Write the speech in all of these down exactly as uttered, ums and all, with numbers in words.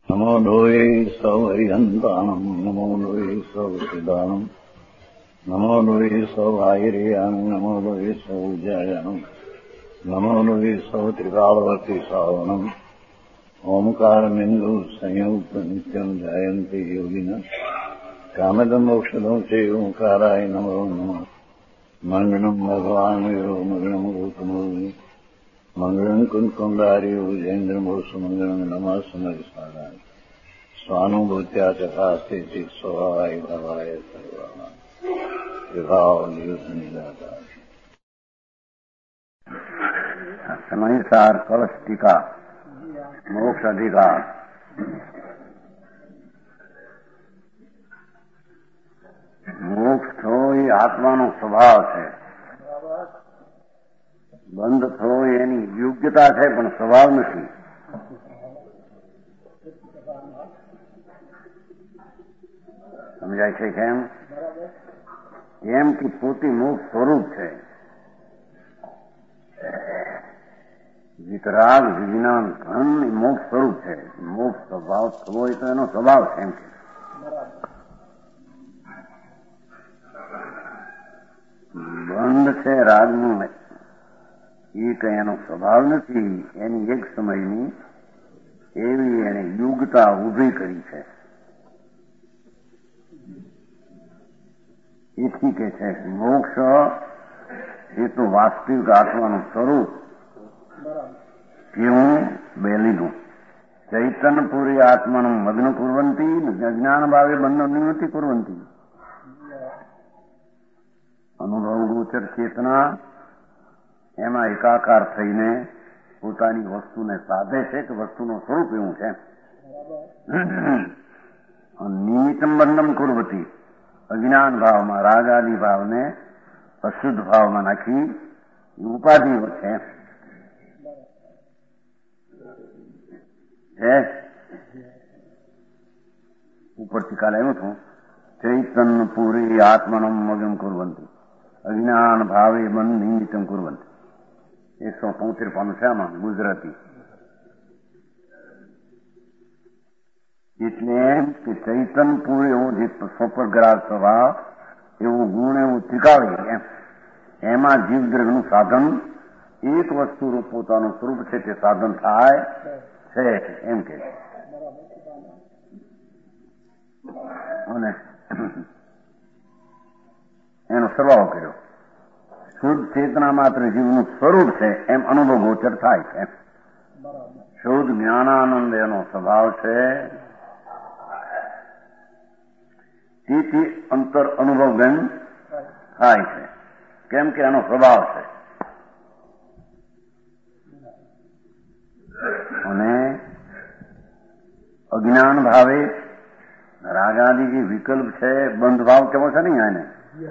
નમો લોહે સૌ હરિહંતાણમ નમો લોહે સૌ સિદ્ધાણમ નમો લોહે સૌ આયર્યાણમ નમો લોહે સૌ જયાણમ નમો લોહે સૌ ત્રિકાળવતી સાવણમ ઓમકારમિંદુ સંયુક્ત નિત્યમ જયંતિ યોગિન કામદમ મોક્ષદમ છે ઓંકારાય નમો નમઃ મંગળમ ભગવાન વિરો મંગળમ ગૌતમોની મંગળમ કુંકુંડાર્યો જૈન્દ્રમોષ મંગળમ નમઃ સમયસારાય સ્વાનુભૂત્યા ચકાસ્તે ચિત સ્વભાવાય ભાવાય સર્વાના વિભાવ નિદાતા સમયસાર કળશ ટીકા મોક્ષ અધિકાર. મોક્ષ થવો એ આત્માનો સ્વભાવ છે. બંધ થવો એની યોગ્યતા છે, પણ સ્વભાવ નથી. સમજાય છે કેમ? એમ કે પોતે મોક્ષ સ્વરૂપ છે. વિતરાગ વિજ્ઞાન ઘન મોક્ષ સ્વરૂપ છે. મોક્ષ સ્વભાવ થવો હોય તો એનો સ્વભાવ છે. એમ કે બંધ છે રાગનું એ કઈ એનો સ્વભાવ નથી. એની એક સમયની એવી એને યુગતા ઉભી કરી છે. એથી કે છે મોક્ષ એ તો વાસ્તવિક આત્માનું સ્વરૂપ કેવું બેલીનું ચૈતન્યપુરી આત્માનું મગ્ન કુર્વંતી અજ્ઞાન ભાવે બંધ નિવૃત્તિ કુર્વંતી. અનુભવ ગોચર ચેતના એમાં એકાકાર થઈને પોતાની વસ્તુને સાધે છે કે વસ્તુનું સ્વરૂપ એવું છે. નિમિત્તમ બંધમ કુર્વતી અજ્ઞાન ભાવમાં રાગાદી ભાવને અશુદ્ધ ભાવમાં નાખી ઉપાધિ છે. ઉપરથી કાલે આવ્યું હતું ચૈતન્ય પૂરી આત્મનમ મગમ કુર્વંતી અજ્ઞાન ભાવે બંધ નિમિત્તમ કુર્વંતી. એકસો તોતેર પાનું છે આમાં ગુજરાતી. એટલે એમ કે ચૈતન્ય પૂરી એવો જે સ્વપરગ્રાહ સ્વભાવ એવું ગુણ એવું ત્રિકાળી એમ એમાં જીવદ્રવ્યનું સાધન એક વસ્તુ રૂપ પોતાનું સ્વરૂપ છે તે સાધન થાય છે એમ કે. અને એનો સ્વભાવ કર્યો શુદ્ધ ચેતના માત્ર જીવનું સ્વરૂપ છે એમ અનુભવ ગોચર થાય છે. શુદ્ધ જ્ઞાનાનંદ એનો સ્વભાવ છે. તેથી અંતર અનુભવ ગણ થાય છે. કેમ કે એનો સ્વભાવ છે. અને અજ્ઞાન ભાવે રાગાદી જે વિકલ્પ છે બંધ ભાવ કેવો છે નહીં આને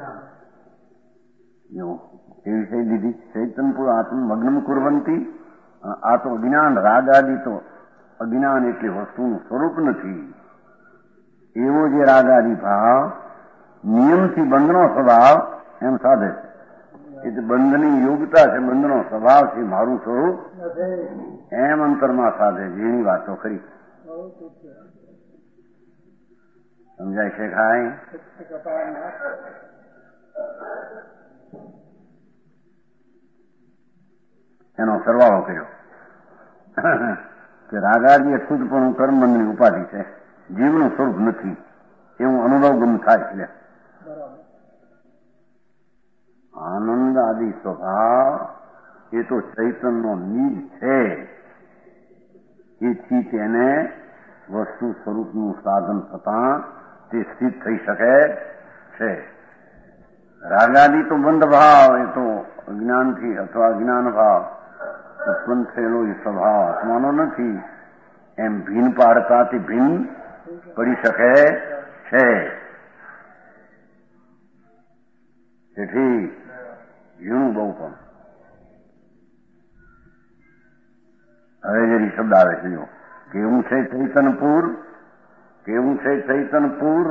એવું એ વિષય દીધી. ચૈતનપુર આત્મ મગ્ન કુર્વંતી. આ તો અજ્ઞાન રાગાદી તો અજ્ઞાન એટલી વસ્તુનું સ્વરૂપ નથી. એવો જે રાગાદી ભાવ નિયમથી બંધનો સ્વભાવ એમ સાધે છે. એટલે બંધની યોગ્યતા છે, બંધનો સ્વભાવ છે, મારું સ્વરૂપ એમ અંતરમાં સાધે છે. એની વાતો કરી સમજાય છે ખાય? એનો સરવાળો કર્યો કે રાગાદી અશુદ્ધપણું કર્મ બંધની ઉપાધિ છે, જીવનું સ્વરૂપ નથી એવું અનુભવ ગમ થાય છે. આનંદ આદિ સ્વભાવ એ તો ચૈતનનો નીજ છે. એથી તેને વસ્તુ સ્વરૂપનું સાધન થતા તે સ્થિત થઈ શકે છે. રાગાદી તો બંધ ભાવ એ તો અજ્ઞાનથી અથવા અજ્ઞાન ભાવ ઉત્પન્ન થયેલો એ સ્વભાવ આત્માનો નથી એમ ભીન પાડતાથી ભીન પડી શકે છે. તેથી ઝીણું બહુ પણ હવે જરી શબ્દ આવે છે. જો કેવું છે ચૈતનપુર, કેવું છે ચૈતનપુર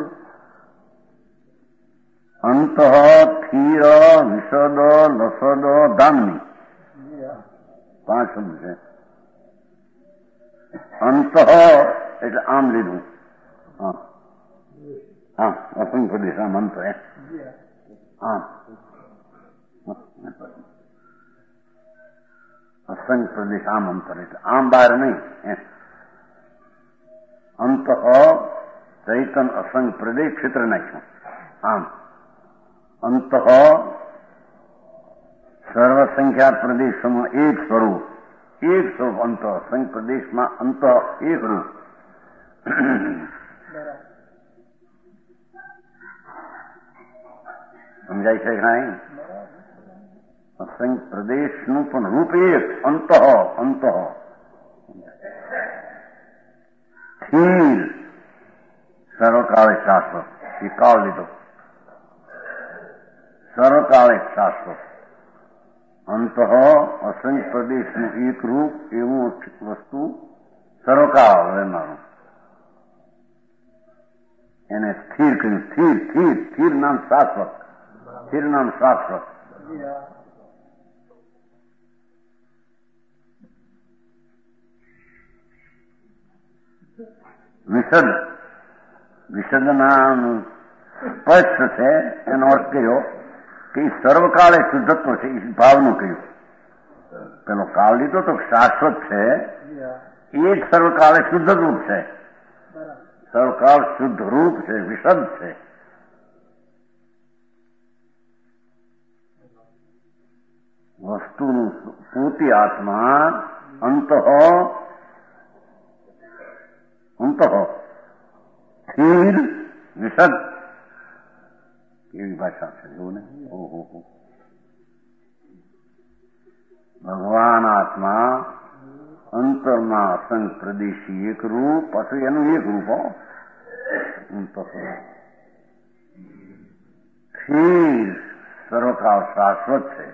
અંત થીર વિશદ લસદ દામની પાંચ શબ્દ છે. અંત એટલે આમ લીધું. હા હા અસંગ પ્રદેશ આમ અંત એમ આમ અસંગ પ્રદેશ આમ અંતર એટલે આમ બહાર નહીં એમ. અંત ચૈતન અસંગ પ્રદેશ ક્ષેત્ર નાખ્યું આમ. અંત સર્વસંખ્યા પ્રદેશોમાં એક સ્વરૂપ, એક સ્વરૂપ અંત. સંઘ પ્રદેશમાં અંત એક રૂપ. સમજાય છે કાંઈ? અસંખ્ય પ્રદેશનું પણ રૂપ એક અંત અંત. સ્થિર સર્વકાળે શાશ્વત એ કાળ લીધો. સર્વકાળે શાશ્વત અંત અસંખ્ય પ્રદેશનું એક રૂપ એવું વસ્તુ સર્વકાળ રહેનારું એને સ્થિર કર્યું. સ્થિર સ્થિર સ્થિર નામ શાશ્વત. સ્થિર નામ શાશ્વત. વિશદ વિશદ નામ સ્પષ્ટ છે. એનો અર્થ કર્યો કે સર્વકાળે શુદ્ધત્વ છે. એ ભાવનું કહ્યું. પેલો કાળ લીધો તો શાશ્વત છે એ જ સર્વકાળે શુદ્ધ રૂપ છે. સર્વકાળ શુદ્ધ રૂપ છે, વિશદ છે. વસ્તુનું પૂર્તિ આત્મા અંત અંત સ્થિર વિશદ એવી ભાષા છે. એવું ને ઓહો ભગવાન આત્મા અંતરમાં અસંગ પ્રદેશી એક રૂપ, પાછું એનું એક રૂપ હો અંત સ્થિર સર્વકાળ શાશ્વત છે.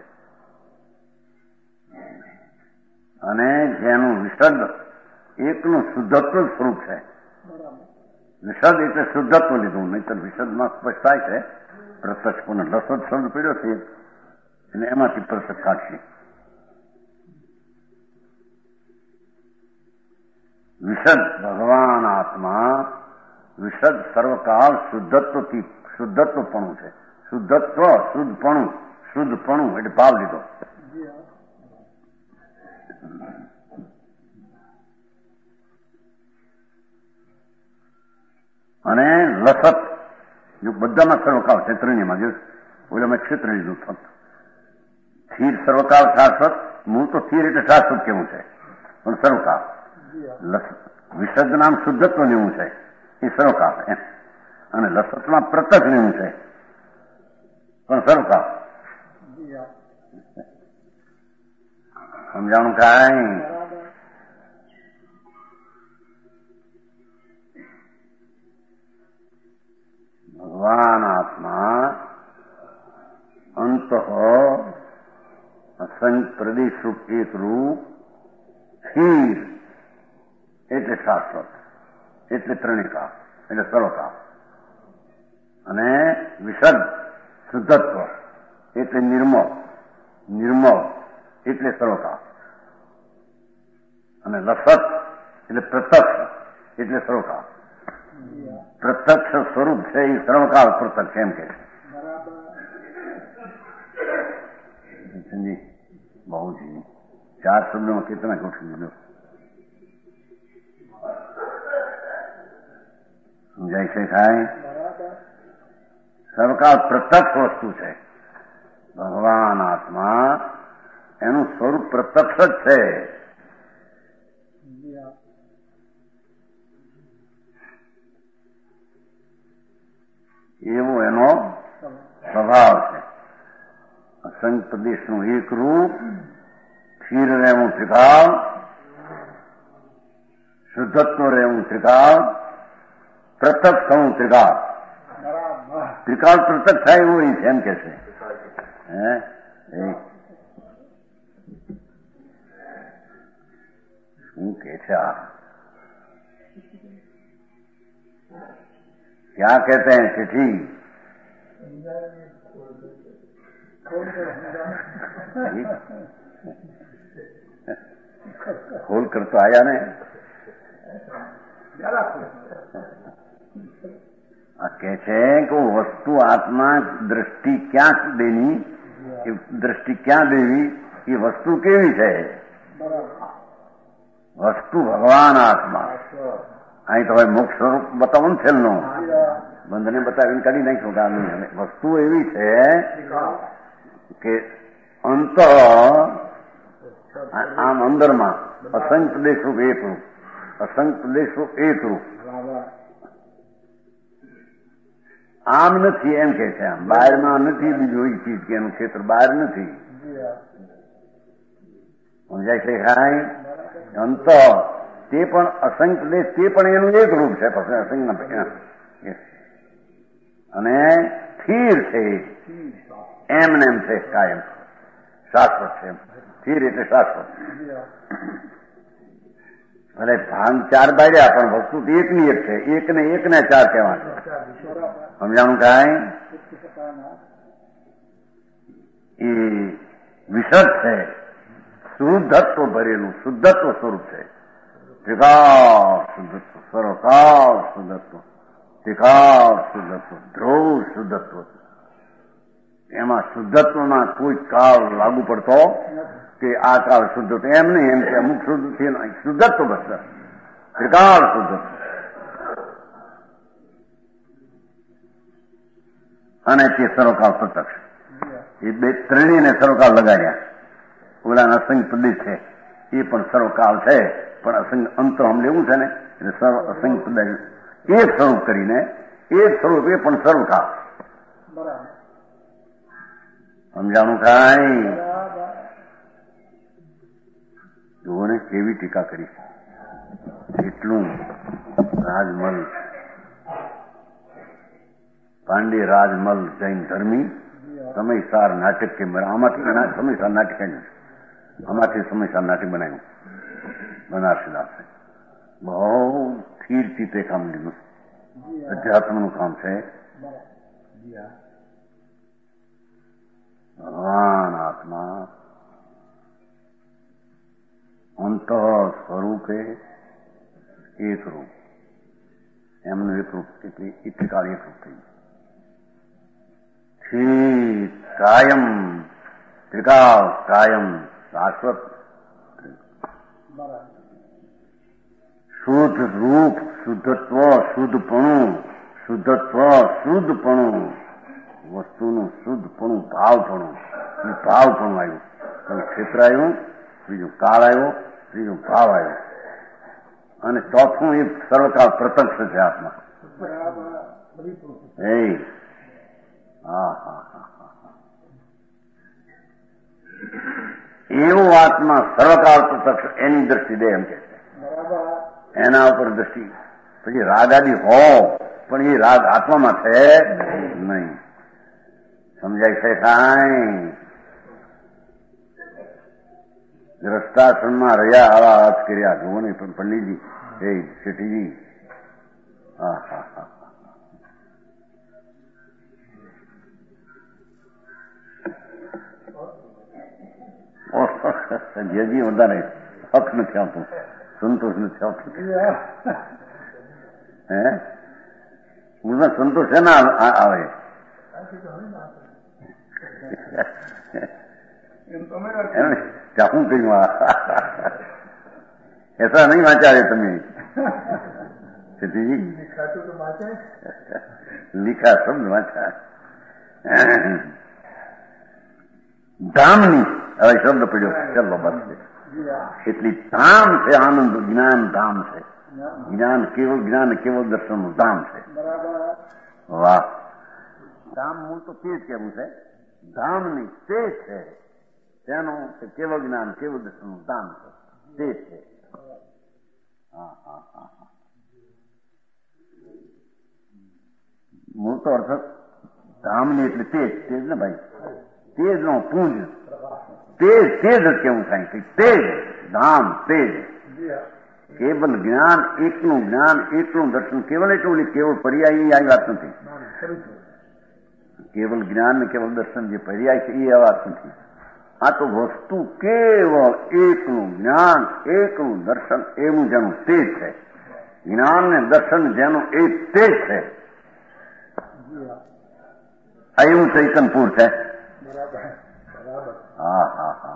અને જેનું વિશદ એકનું શુદ્ધત્વ સ્વરૂપ છે. વિશદ એટલે શુદ્ધત્વ લીધું. નહીં તો વિશદમાં સ્પષ્ટ થાય છે પ્રત્યક્ષ પણ લસદ શબ્દ પીડ્યો છે અને એમાંથી પ્રત્યક્ષ કાઢશે. વિશદ ભગવાન આત્મા વિશદ સર્વકાળ શુદ્ધત્વથી શુદ્ધત્વપણું છે. શુદ્ધત્વ શુદ્ધપણું શુદ્ધપણું એટલે ભાવ લીધો. અને લસત જો બધામાં સર્વકાળ છે. ત્રણેયમાં જો ઓલામાં ક્ષેત્ર લીધું ફક્ત. સ્થિર સર્વકાળ શાશ્વત. મૂળ તો સ્થિર એટલે શાશ્વત કેવું છે પણ સર્વકાળ. વિશદ નામ શુદ્ધત્વ લેવું છે એ સર્વકાળ એમ. અને લસતમાં પ્રત્યક્ષ લેવું છે પણ સર્વકાળ. સમજાણું કાંઈ? ભગવાન આત્મા અંત અસંખ્ય પ્રદેશ રૂપ એક રૂપ સ્થિર એટલે શાશ્વત એટલે ત્રણેયકાળ એટલે સર્વકાળ. અને વિશદ શુદ્ધત્વ એટલે નિર્મળ નિર્મળ એટલે સર્વકાળ. અને લસત એટલે પ્રત્યક્ષ એટલે સર્વકાળ. પ્રત્યક્ષ સ્વરૂપ છે એ સર્વકાળ પ્રત્યક્ષ એમ કે છે. બહુજી ચાર શબ્દોમાં કેટલા ગોઠવી દીધો. સમજાય છે કાંઈ? સર્વકાળ પ્રત્યક્ષ વસ્તુ છે. ભગવાન આત્મા એનું સ્વરૂપ પ્રત્યક્ષ જ છે. એવો એનો સ્વભાવ છે. અસંખ્ય પ્રદેશનું એક રૂપ, સ્થિર રહેવું ત્રિકાળ, શુદ્ધત્વ રહેવું ત્રિકાળ, પ્રત્યક્ષ થવું ત્રિકાળ. ત્રિકાળ પ્રત્યક્ષ થાય એવું એમ કે છે. હે શું કે છે આ? क्या कहते हैं चिट्ठी? खोल कर तो आया ने આ કે છે કે વસ્તુ આત્મા દ્રષ્ટિ ક્યાં દેની, એ દ્રષ્ટિ ક્યાં દેવી, એ વસ્તુ કેવી છે? વસ્તુ ભગવાન આત્મા. અહીં તો હવે મોક્ષ સ્વરૂપ બતાવો ને છેલ્લો બંધને બતાવીને કાઢી નાખશો કે વસ્તુ એવી છે કે અંત આમ અંદરમાં અસંખ્ય દેશરૂપ એક રૂપ, અસંખ્ય દેશરૂપ એક રૂપ. આમ નથી એમ કે છે, આમ બહારમાં નથી બીજું એ ચીજ કે એનું ક્ષેત્ર બહાર નથી. સમજાય છે ખાય અંત તે પણ અસંખ્ય દેશ, તે પણ એનું એક રૂપ છે. પછી અસંખ્ય અને સ્થિર છે, એમને એમ છે, કાયમ શાશ્વત છે. સ્થિર એટલે શાશ્વત. ભલે ભાંગ ચાર બાર્યા પણ વસ્તુ એકની એક છે. એક ને એક ને ચાર કહેવા સમજાણું કાંઈ? એ વિશદ છે, શુદ્ધત્વ ભરેલું શુદ્ધત્વ સ્વરૂપ છે. ત્રિકાળ શુદ્ધત્વ, સર્વકાળ શુદ્ધત્વ, ત્રિકાળ શુદ્ધત્વ, ધ્રુવ શુદ્ધત્વ. એમાં શુદ્ધત્વમાં કોઈ કાળ લાગુ પડતો કે આ કાળ શુદ્ધત્વ એમ નહીં, એમ કે અમુક શુદ્ધ શુદ્ધત્વ બસ ત્રિકાળ શુદ્ધત્વ. અને તે સર્વકાળ પ્રત્યક્ષ. એ બે ત્રણેયને સર્વકાળ લગાડ્યા. ઓલાના અસંખ્ય પ્રદેશ છે એ પણ સર્વકાળ છે, પણ અસંખ્ય અંતર આમ લેવું છે ને એટલે સર્વ અસંખ્ય પ્રદેશ એક સ્વરૂપ કરીને એક સ્વરૂપ એ પણ સર્વકાળ. સમજાણું કાંઈ? જોને કેવી ટીકા કરી. એટલું રાજમલ પાંડે રાજમલ જૈન ધર્મી સમયસાર નાટક કે આમાંથી સમયસાર નાટક આમાંથી સમયસાર નાટક બનાવ્યું બનારસીદાસે. બહુ સ્થિર ચિત્તે કામ લીધું. અધ્યાત્મનું કામ છે. ભગવાન આત્મા અંત સ્વરૂપે એક રૂપ, એમનું એક રૂપ એટલે કાળ એક રૂપ થઈ સ્થિર કાયમ ત્રિકાળ કાયમ શાશ્વત શુદ્ધ રૂપ શુદ્ધત્વ શુદ્ધપણું શુદ્ધત્વ શુદ્ધપણું વસ્તુનું શુદ્ધપણું ભાવપણું એ ભાવપણું આવ્યું. ક્ષેત્ર આવ્યું, બીજું કાળ આવ્યો, ત્રીજું ભાવ આવ્યો અને ચોથું એ સર્વકાળ પ્રત્યક્ષ છે આત્મા. એ હા હા હા એવું આત્મા સર્વકાળ પ્રત્યક્ષ એની દ્રષ્ટિ દે એમ કે છે. એના ઉપર દ્રષ્ટિ પછી રાગ આદિ હો પણ એ રાગ આત્મામાં છે નહીં. સમજાય છે કાંઈ? ગ્રસ્તાશ્રમમાં રહ્યા આવા હાથ કર્યા જુઓ ને પણ પંડિતજી એ શેઠીજી. હા હા હા હજી વધારે હક નથી આવતું, સંતોષ નથી આવતું. હે હું સંતોષ છે ને આવે શું કહ્યું? એસા નહીં વાંચ્યા રે તમે શેઠીજી? લીખા શબ્દ વાંચ્યા. ધામની હવે શબ્દ પડ્યો ચાલો બસ. એટલી ધામ છે, આનંદ જ્ઞાન ધામ છે. જ્ઞાન કેવળ જ્ઞાન કેવળ દર્શનનું ધામ છે. વાહ! ધામ મૂળ તો તે જ કેવું છે, ધામ નહીં તે છે. તેનું કેવળ જ્ઞાન કેવળ દર્શનનું ધામ છે, તે છે. હા હા હા હા મૂળ તો અર્થ ધામની એટલે તેજ તેજ ને ભાઈ, તેજ નો પૂંજ તેજ તેજ જ કેવું થાય કે તેજ ધામ તેજ. કેવલ જ્ઞાન એકનું જ્ઞાન એકનું દર્શન કેવલ એટલું કેવળ પર્યાય આ વાત નથી. કેવલ જ્ઞાન ને કેવલ દર્શન જે પર્યાય છે એ આ વાત નથી. આ તો વસ્તુ કેવળ એકનું જ્ઞાન એકનું દર્શન એવું જેનું તેજ છે. જ્ઞાન ને દર્શન જેનું એ તે જ છે. એવું ચૈતનપુર છે. હા હા હા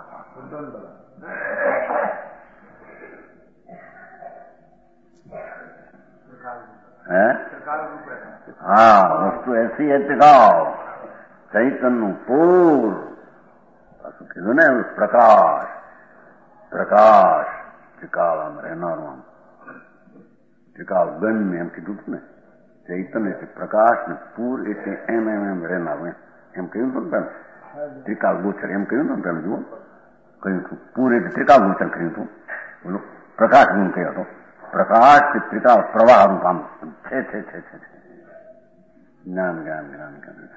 હે હા વસ્તુ એસી એ ટિકાવ ચૈતનનું પૂર શું કીધું ને પ્રકાશ પ્રકાશ ટિકાવ આમ રહેનારું આમ ટિકાવ ગન એમ કીધું હતું ને ચૈતન્ય એટલે પ્રકાશ ને પૂર એટલે એમ એમ એમ રહેનારું એમ કહ્યું હતું ને ત્રિકાળ ગોચર એમ કહ્યું હતું તમે જુઓ કહ્યું હતું પૂર એટલે ત્રિકાળ ગોચર કહ્યું હતું બોલો પ્રકાશ ગુણ કહ્યો હતો પ્રકાશ કે ત્રિકાળ પ્રવાહનું કામ છે છે છે છે જ્ઞાન જ્ઞાન જ્ઞાન જ્ઞાન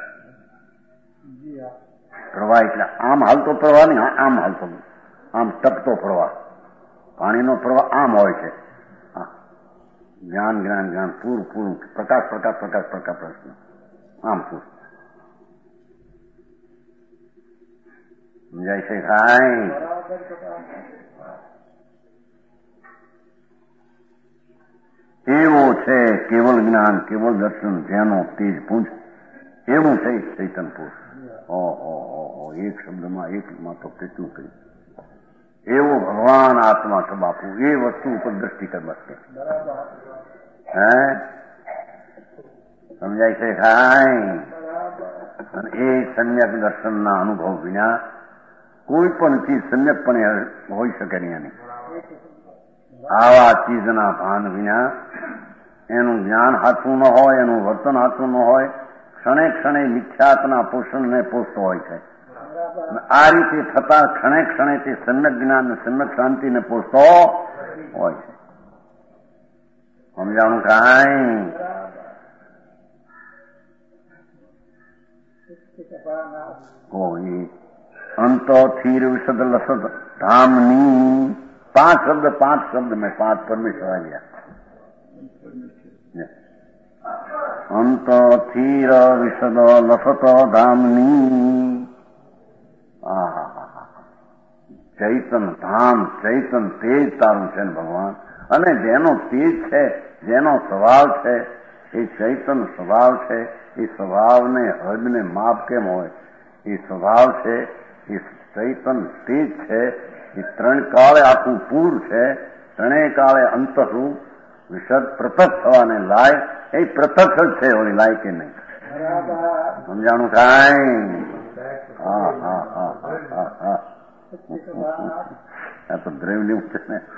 પ્રવાહ એટલે આમ હાલતો પ્રવાહ નહીં આમ હાલતો આમ ટપતો પ્રવાહ પાણીનો પ્રવાહ આમ હોય છે જ્ઞાન જ્ઞાન જ્ઞાન પૂર પૂરું પ્રકાશ પ્રકાશ પ્રકાશ પ્રકાશ પ્રશ્ન આમ પૂર સમજાય છે ખાય એવો છે કેવલ જ્ઞાન કેવલ દર્શન જેનો તેજ પૂંજ એવું છે ચૈતનપુર. ઓહો એક શબ્દમાં એકમાં તો કેટલું કહ્યું. એવો ભગવાન આત્મા છે બાપુ. એ વસ્તુ ઉપર દ્રષ્ટિ કરવા છે. હે સમજાય છે ખાય અને એ સમ્યક દર્શનના અનુભવ વિના કોઈ પણ ચીજ સમ્યકપણે હોઈ શકે નહીં. એની આવા ચીજના ભાન વિના એનું જ્ઞાન હાથું ન હોય, એનું વર્તન હાથું ન હોય, ક્ષણે ક્ષણે મિથ્યાત્મના પોષણને પોષતો હોય છે. આ રીતે થતા ક્ષણે ક્ષણે તે સમ્યક જ્ઞાન સમ્યક શાંતિને પોષતો હોય છે. સમજાણું કાંઈ કોઈ અંત થીર વિશદ લસદ ધામની પાંચ શબ્દ પાંચ શબ્દ મેં પાંચ પરમેશ્વર આવ્યા. અંત થીર વિશદ લસત ધામની ચૈતન ધામ ચૈતન તેજ તારું છે ને ભગવાન. અને જેનો તેજ છે જેનો સ્વભાવ છે એ ચૈતન સ્વભાવ છે. એ સ્વભાવને હદને માપ કેમ હોય? એ સ્વભાવ છે એ ચૈતન તેજ છે. એ ત્રણ કાળે આખું પૂર છે. ત્રણેય કાળે અંતરૂપ વિશદ પ્રતક થવાને લાય. એ પ્રતક જ છે ઓલી લાય કે નહીં. સમજાણું કાંઈ? હા હા હા હા હા આ તો દ્રવ્ય લેવું છે ને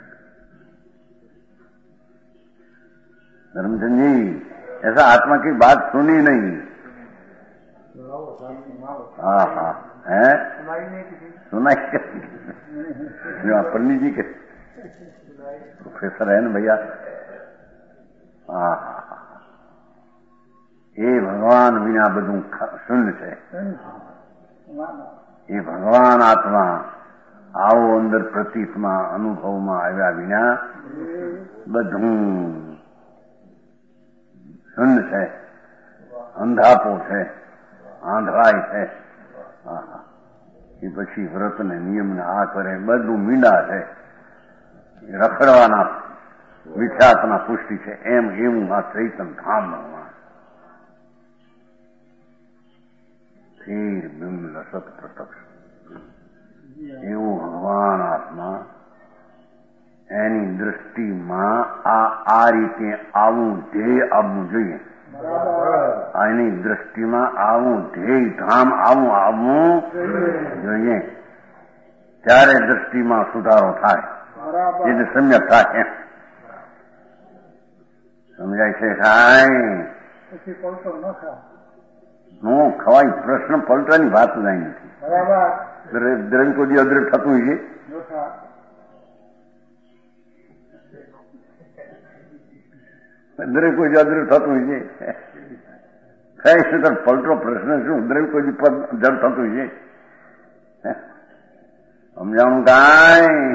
धर्मचंद जी. ऐसा आत्मा की बात सुनी नहीं. हाँ हाँ है सुनाई नहीं. पंडित जी के प्रोफेसर है ना भैया. हाँ हाँ हाँ ये भगवान बिना બધું શૂન્ય છે. એ ભગવાન આત્મા આવો અંદર પ્રતીતમાં અનુભવમાં આવ્યા વિના બધું શૂન્ય છે. અંધાપો છે, આંધળાઈ છે. એ પછી વ્રત ને નિયમ ને આ કરે બધું મીંડા છે. રખડવાના વિખ્યાતના પુષ્ટિ છે. એમ એવું આ ચૈતન ધામ ભગવાન સ્થિર બિંબ લસત પ્રત્યક્ષ એવું ભગવાન આત્મા એની દ્રષ્ટિમાં આ આ રીતે આવું ધ્યેય આવવું જોઈએ. એની દ્રષ્ટિમાં આવું ધ્યેય ધામ આવું આવવું જોઈએ. ત્યારે દ્રષ્ટિમાં સુધારો થાય. એટલે સમ્યક થાય. સમજાય છે કાંઈ? નો ખવાય. પ્રશ્ન પલટાની વાત જ નથી. દ્રવ્ય કોઈ દી અદ્રવ્ય થતું હોય છે. દરેક કોઈ અદ્રવ્ય થતું હોય છે. કઈ છે તો પલટો પ્રશ્ન શું? દ્રવ્ય કોઈ જડ થતું હોય છે. સમજાણું કાંઈ?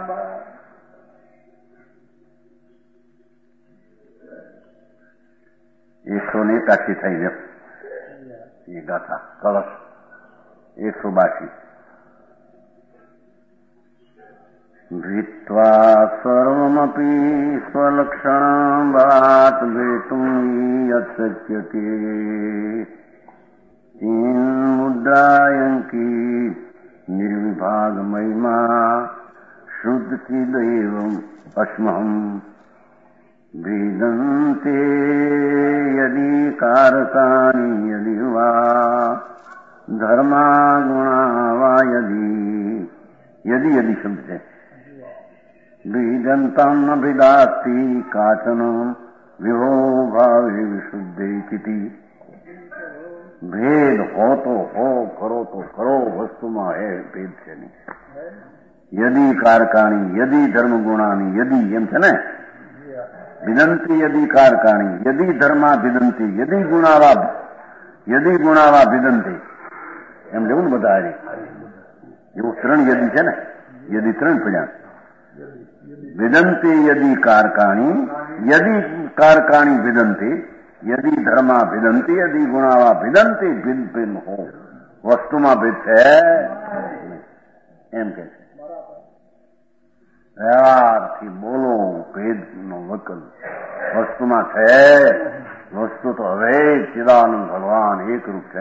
એકસો ને એકાશી થઈ ગયો એ ગાથા કળશ. એકસો બાસી ધૃત્વા સર્વમપી સ્વલક્ષણં બળાત વેતું યત્શક્યતે મુદ્રાયંકી નિર્વિભાગ મહિમા શુદ્ધચિદૈવં અસ્મહં વેદન્તે યદિ કારકાણિ યદિ વા ધર્મા ગુણા વા યદિ યદિ યદિ શબ્દ છે વેદંતં ન ભેદાસ્તિ કાચન વિહો ભાવે વિશુદ્ધે ચિતિ ભેદ હો તો હો કરો તો કરો વસ્તુમાં હે ભેદ છે નહીં યદિ કારકાણી યદિ ધર્મ ગુણાની યદિ એમ છે ને ભિદંતી યદિ કારકાણી યદિ ધર્મા ભિદંતી યદિ ગુણાવા યદિ ગુણાવા ભિદંતી એમ જેવું ને બધા એવું ત્રણ યદિ છે ને યદિ ત્રણ પડ્યા ભિદંતી યદિ કારકાણી યદિ કારકાણી ભિદંતી યદિ ધર્મા ભિદંતી યદિ ગુણાવા ભિદંતી ભિન્ન ભિન્ન હો વસ્તુમાં ભેદ છે એમ કે છે વ્યવહારથી બોલો ભેદનો વકલ વસ્તુમાં છે વસ્તુ તો હવે ચિદાનંદ ભગવાન એકરૂપ છે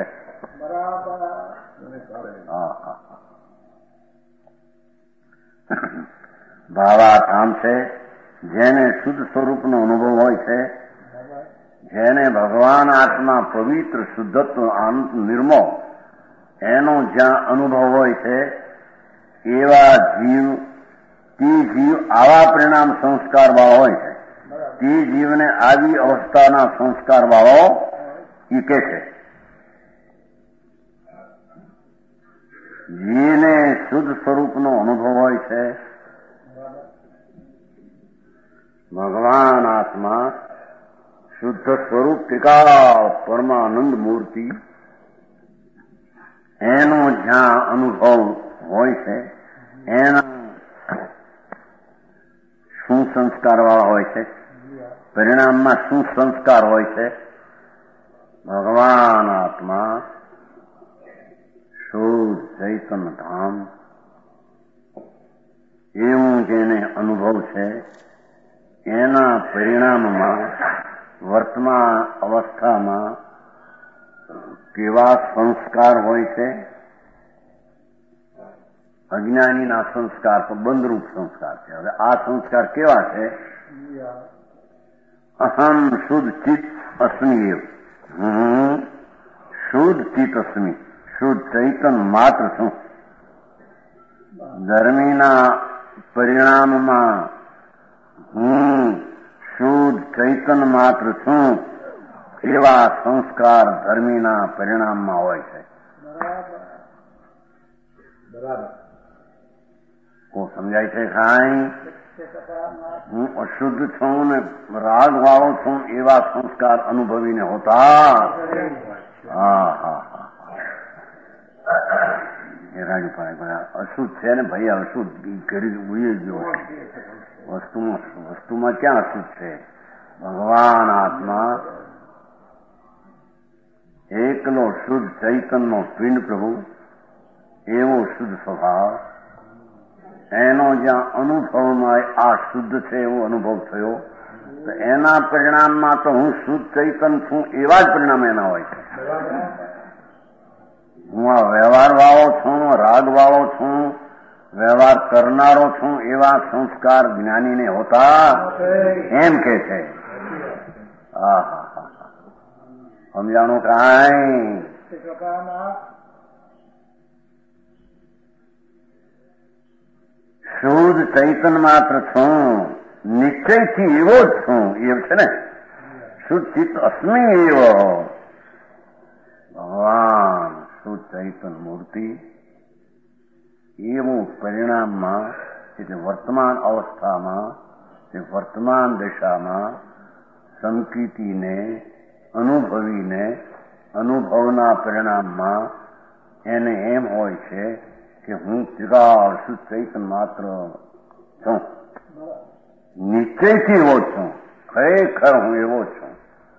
ભાવાર્થ આમ છે જેને શુદ્ધ સ્વરૂપનો અનુભવ હોય છે જેને ભગવાન આત્મા પવિત્ર શુદ્ધત્વ આનંદ નિર્મો એનો જ્યાં અનુભવ હોય છે એવા જીવ તે જીવ આવા પરિણામ સંસ્કાર વાળો હોય છે તે જીવને આવી અવસ્થાના સંસ્કાર વાળો એ કે છે જેને શુદ્ધ સ્વરૂપનો અનુભવ હોય છે ભગવાન આત્મા શુદ્ધ સ્વરૂપ ટીકા પરમાનંદ મૂર્તિ એનો જ્યાં અનુભવ હોય છે એના શું સંસ્કાર વાળા હોય છે પરિણામમાં શું સંસ્કાર હોય છે ભગવાન આત્મા શુદ્ધ ચૈતન ધામ એવું જેને અનુભવ છે એના પરિણામમાં વર્તમાન અવસ્થામાં કેવા સંસ્કાર હોય છે અજ્ઞાનીના સંસ્કાર તો બંધરૂપ સંસ્કાર છે હવે આ સંસ્કાર કેવા છે અહમ શુદ્ધ ચિત્ત અસ્મિ હું શુદ્ધ ચિત્ત અસ્મિ શુદ્ધ ચૈતન માત્ર છું ધર્મીના પરિણામમાં હું શુદ્ધ ચૈતન માત્ર છું એવા સંસ્કાર ધર્મીના પરિણામમાં હોય છે બરાબર કો સમજાય છે ખાઈ હું અશુદ્ધ છું ને રાગ વાળો છું એવા સંસ્કાર અનુભવીને હોતા હા હા હા એ રાજુ પાડે અશુદ્ધ છે ને ભાઈ અશુદ્ધ કરી ઉઈ ગયો વસ્તુમાં વસ્તુમાં ક્યાં અશુદ્ધ છે ભગવાન આત્મા એકલો શુદ્ધ ચૈતનનો પિંડ પ્રભુ એવો શુદ્ધ સ્વભાવ એનો જ્યાં અનુભવમાં આ શુદ્ધ છે એવો અનુભવ થયો તો એના પરિણામમાં તો હું શુદ્ધ ચૈતન છું એવા જ પરિણામ એના હોય છે હું આ વ્યવહાર વાળો છું રાગ વાળો છું વ્યવહાર કરનારો છું એવા સંસ્કાર જ્ઞાનીને હોતા એમ કે છે સમજાણું કાંઈ શુદ્ધ ચૈતન માત્ર છું નિશ્ચયથી એવો જ છું એમ છે ને શુદ્ધ ચિત્ત અસ્મિ એવો ભગવાન શુદ્ધ ચૈતન મૂર્તિ એવું પરિણામમાં એટલે વર્તમાન અવસ્થામાં તે વર્તમાન દશામાં સંકિતિને અનુભવીને અનુભવના પરિણામમાં એને એમ હોય છે કે હું ચિરાગ શુદ્ધ ચૈતન માત્ર છું નિશ્ચયથી એવો છું ખરેખર હું એવો છું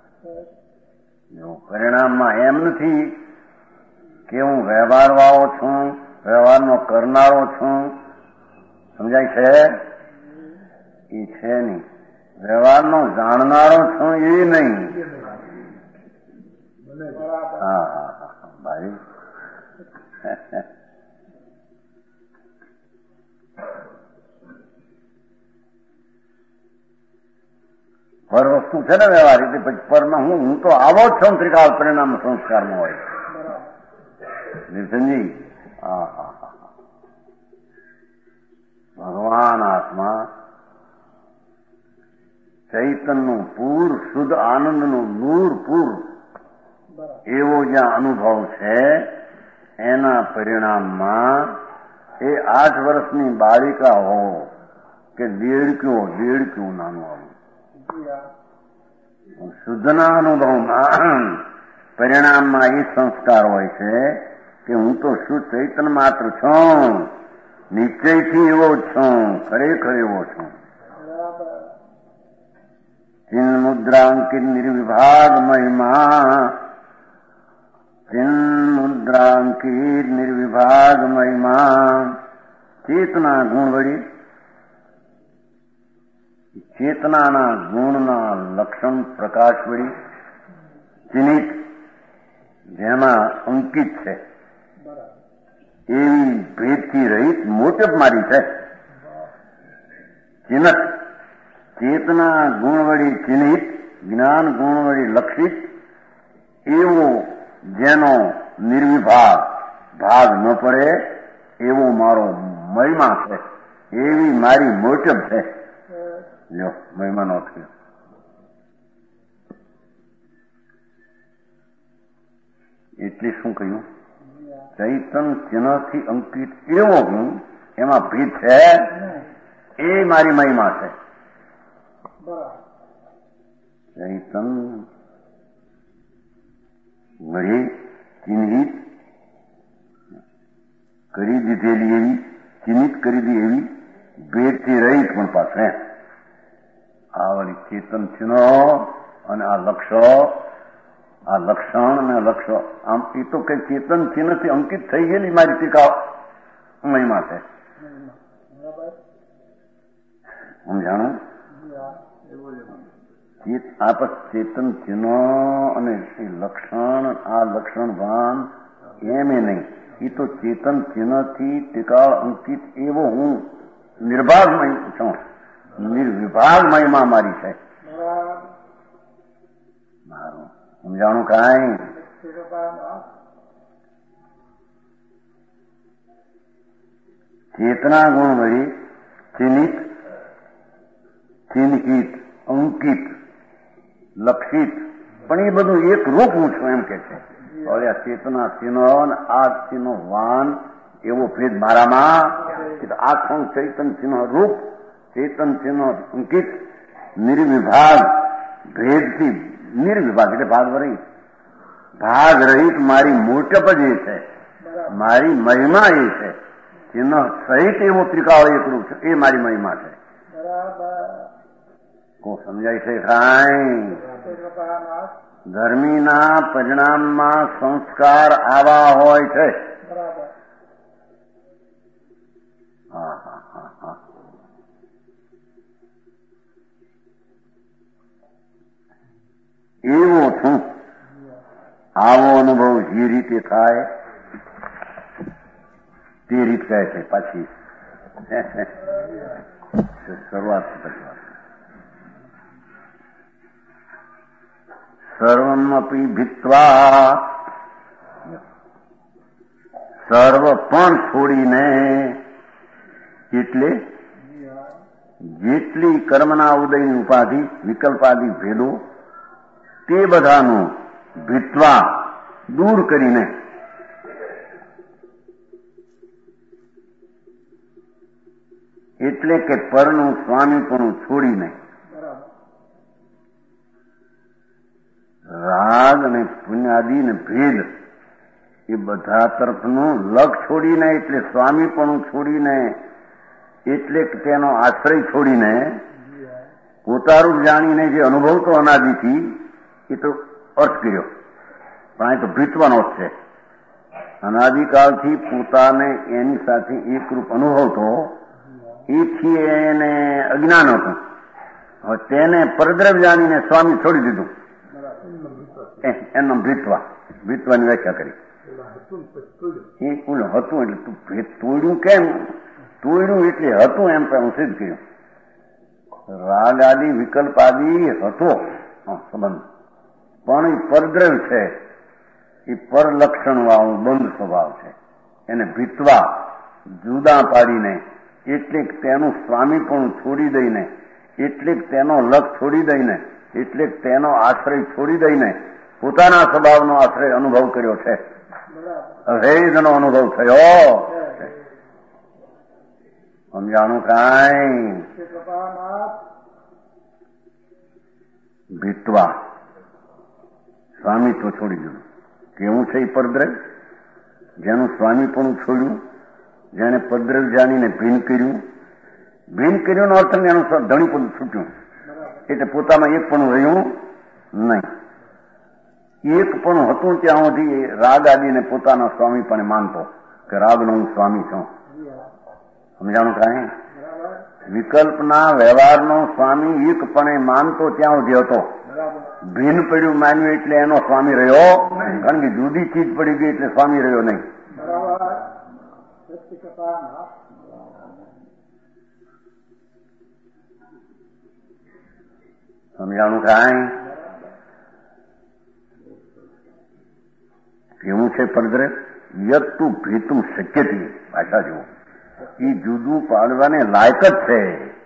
પરિણામમાં એમ નથી કે હું વ્યવહાર વાળો છું વ્યવહારનો કરનારો છું સમજાય છે? એ છે નહીં. વ્યવહારનો જાણનારો છું એ નહીં. હા હા હા ભાઈ, પર વસ્તુ છે ને વ્યવહાર, એટલે પછી પરમાં હું હું તો આવો જ છું ત્રિકાળ પરિણામ સંસ્કારમાં હોય. નિર્સંજી હા હા હા ભગવાન આત્મા ચૈતનનું પૂર, શુદ્ધ આનંદનું નૂર પૂર એવો જ્યાં અનુભવ છે, એના પરિણામમાં એ આઠ વર્ષની બાળિકા હો કે દેડક્યો દેડક્યું નાનું આવું શુદ્ધના અનુભવમાં પરિણામમાં એ સંસ્કાર હોય છે કે હું તો શુદ્ધ ચૈતન માત્ર છું, નિશ્ચયથી એવો જ છું, ખરેખર એવો છું. ચિન્ન મુદ્રાંકિત નિર્વિભાગ મહિમા, ચિન્ન મુદ્રાંકિત નિર્વિભાગ મહિમા, ચેતના ગુણ વળી ચેતનાના ગુણના લક્ષણ પ્રકાશ વળી ચિનિત, જેમાં અંકિત છે એવી ભેદથી રહિત મોટપ મારી છે. ચિનત ચેતના ગુણ વળી ચિનિત, જ્ઞાન ગુણ વળી લક્ષિત એવો જેનો નિર્વિભાગ ભાગ ન પડે એવો મારો મહિમા છે, એવી મારી મોટપ છે. લ્યો મહિમા નો થયો. એટલે શું કહ્યું? ચૈતન ચિહ્નથી અંકિત એવો હું, એમાં ભેદ છે, એ મારી મહિમા છે. ચૈતન વળી ચિહ્નિત કરી દીધેલી એવી, ચિહ્નિત કરી દી એવી ભેદથી રહિત પણ પાસે આ વળી ચેતન ચિહ્નો અને આ લક્ષો, આ લક્ષણ અને લક્ષો, આમ એ તો કઈ ચેતન ચિહ્નથી અંકિત થઈ ગયેલી મારી ટીકા મહિમા છે. સમજાણું? આપ ચેતન ચિહ્નો અને લક્ષણ, આ લક્ષણ ભાન એમ એ નહીં, એ તો ચેતન ચિહ્નથી ટીકાળ અંકિત એવો હું નિર્ભાગ છું, નિર્વિભાગ મહિમા મારી છે. મારું સમજાણું કાંઈ? ચેતના ગુણ વળી ચિહ્નિત, ચિહ્નિત, અંકિત, લક્ષિત, પણ એ બધું એક રૂપ હું છું એમ કે છે. હવે આ ચેતના ચિહ્નો આ ચિહ્નો વાન એવો ભેદ મારામાં, આખું ચૈતન ચિહ્નો રૂપ, ચેતન ચિહ્નો અંકિત, નિર્વિભાગ ભેદથી નિર્વિભાગ એટલે ભાગ રહિત, ભાગ રહિત મારી મોટપ જ એ છે, મારી મહિમા એ છે. ચિહ્ન સહિત એવો ત્રિકાળ એક રૂપ છે, એ મારી મહિમા છે. કો સમજાય છે કાંઈ? ધર્મીના પરિણામમાં સંસ્કાર આવા હોય છે. હા હા હા હા એવો છું. આવો અનુભવ જે રીતે થાય તે રીત કહે છે. પાછી શરૂઆત સર્વમપી ભીત્વા, સર્વ પણ છોડીને, એટલે જેટલી કર્મના ઉદયની ઉપાધિ, વિકલ્પાદિ ભેદો તે બધાનું ભીત્વા દૂર કરીને એટલે કે પરનું સ્વામીપણું છોડીને, રાગ અને પુણ્યાદિ ને ભેદ એ બધા તરફનું લગ છોડીને, એટલે સ્વામીપણું છોડીને, એટલે તેનો આશ્રય છોડીને, પોતારું જાણીને જે અનુભવ તો અનાદિથી એ તો અર્થ કર્યો, પણ આ તો ભીતવાનો જ છે. અનાદિકાળથી પોતાને એની સાથે એકરૂપ અનુભવતો એથી એને અજ્ઞાન હતું. હવે તેને પરદ્રવ્ય જાણીને સ્વામી છોડી દીધું. એનો ભીતવા ભીતવાની વ્યાખ્યા કરી. એ ઓલું હતું એટલે તું ભેદ તોડ્યું કેમ? તોડ્યું એટલે હતું એમ પણ હું સિદ્ધ કર્યું. રાગ આદિ વિકલ્પ આદિ હતો સંબંધ, પણ એ પરદ્રવ્ય છે, એ પરલક્ષણ વાળું બંધ સ્વભાવ છે. એને ભીતવા જુદા પાડીને, એટલીક તેનું સ્વામીપણું છોડી દઈને, એટલીક તેનો લક્ષ છોડી દઈને, એટલીક તેનો આશ્રય છોડી દઈને પોતાના સ્વભાવનો આશ્રય અનુભવ કર્યો છે. અભેદનો અનુભવ થયો. સમજાણું કાંઈ? ભીતવા સ્વામીત્વ છોડી દીધું. કેવું છે એ પરદ્રવ્ય? જેનું સ્વામીપણું છોડ્યું, જેને પરદ્રવ્ય જાણીને ભીન કર્યું. ભીન કર્યું નો અર્થ એનું ધણીપણું છૂટ્યું, એટલે પોતામાં એક પણ રહ્યું નહીં. એક પણ હતું ત્યાં સુધી રાગ આદિને પોતાના સ્વામી પણ માનતો કે રાગનો હું સ્વામી છું. સમજાણું કાંઈ? વિકલ્પના વ્યવહારનો સ્વામી એકપણે માનતો ત્યાં સુધી હતો. ભીન પડ્યું માન્યું એટલે એનો સ્વામી રહ્યો, કારણ કે જુદી ચીજ પડી ગઈ એટલે સ્વામી રહ્યો નહીં. સમજાણું કાંઈ? કેવું છે પરદ્રવ્ય? યત્તુ ભીતું શક્યથી. ભાષા જુઓ, એ જુદું પાડવાને લાયક જ છે.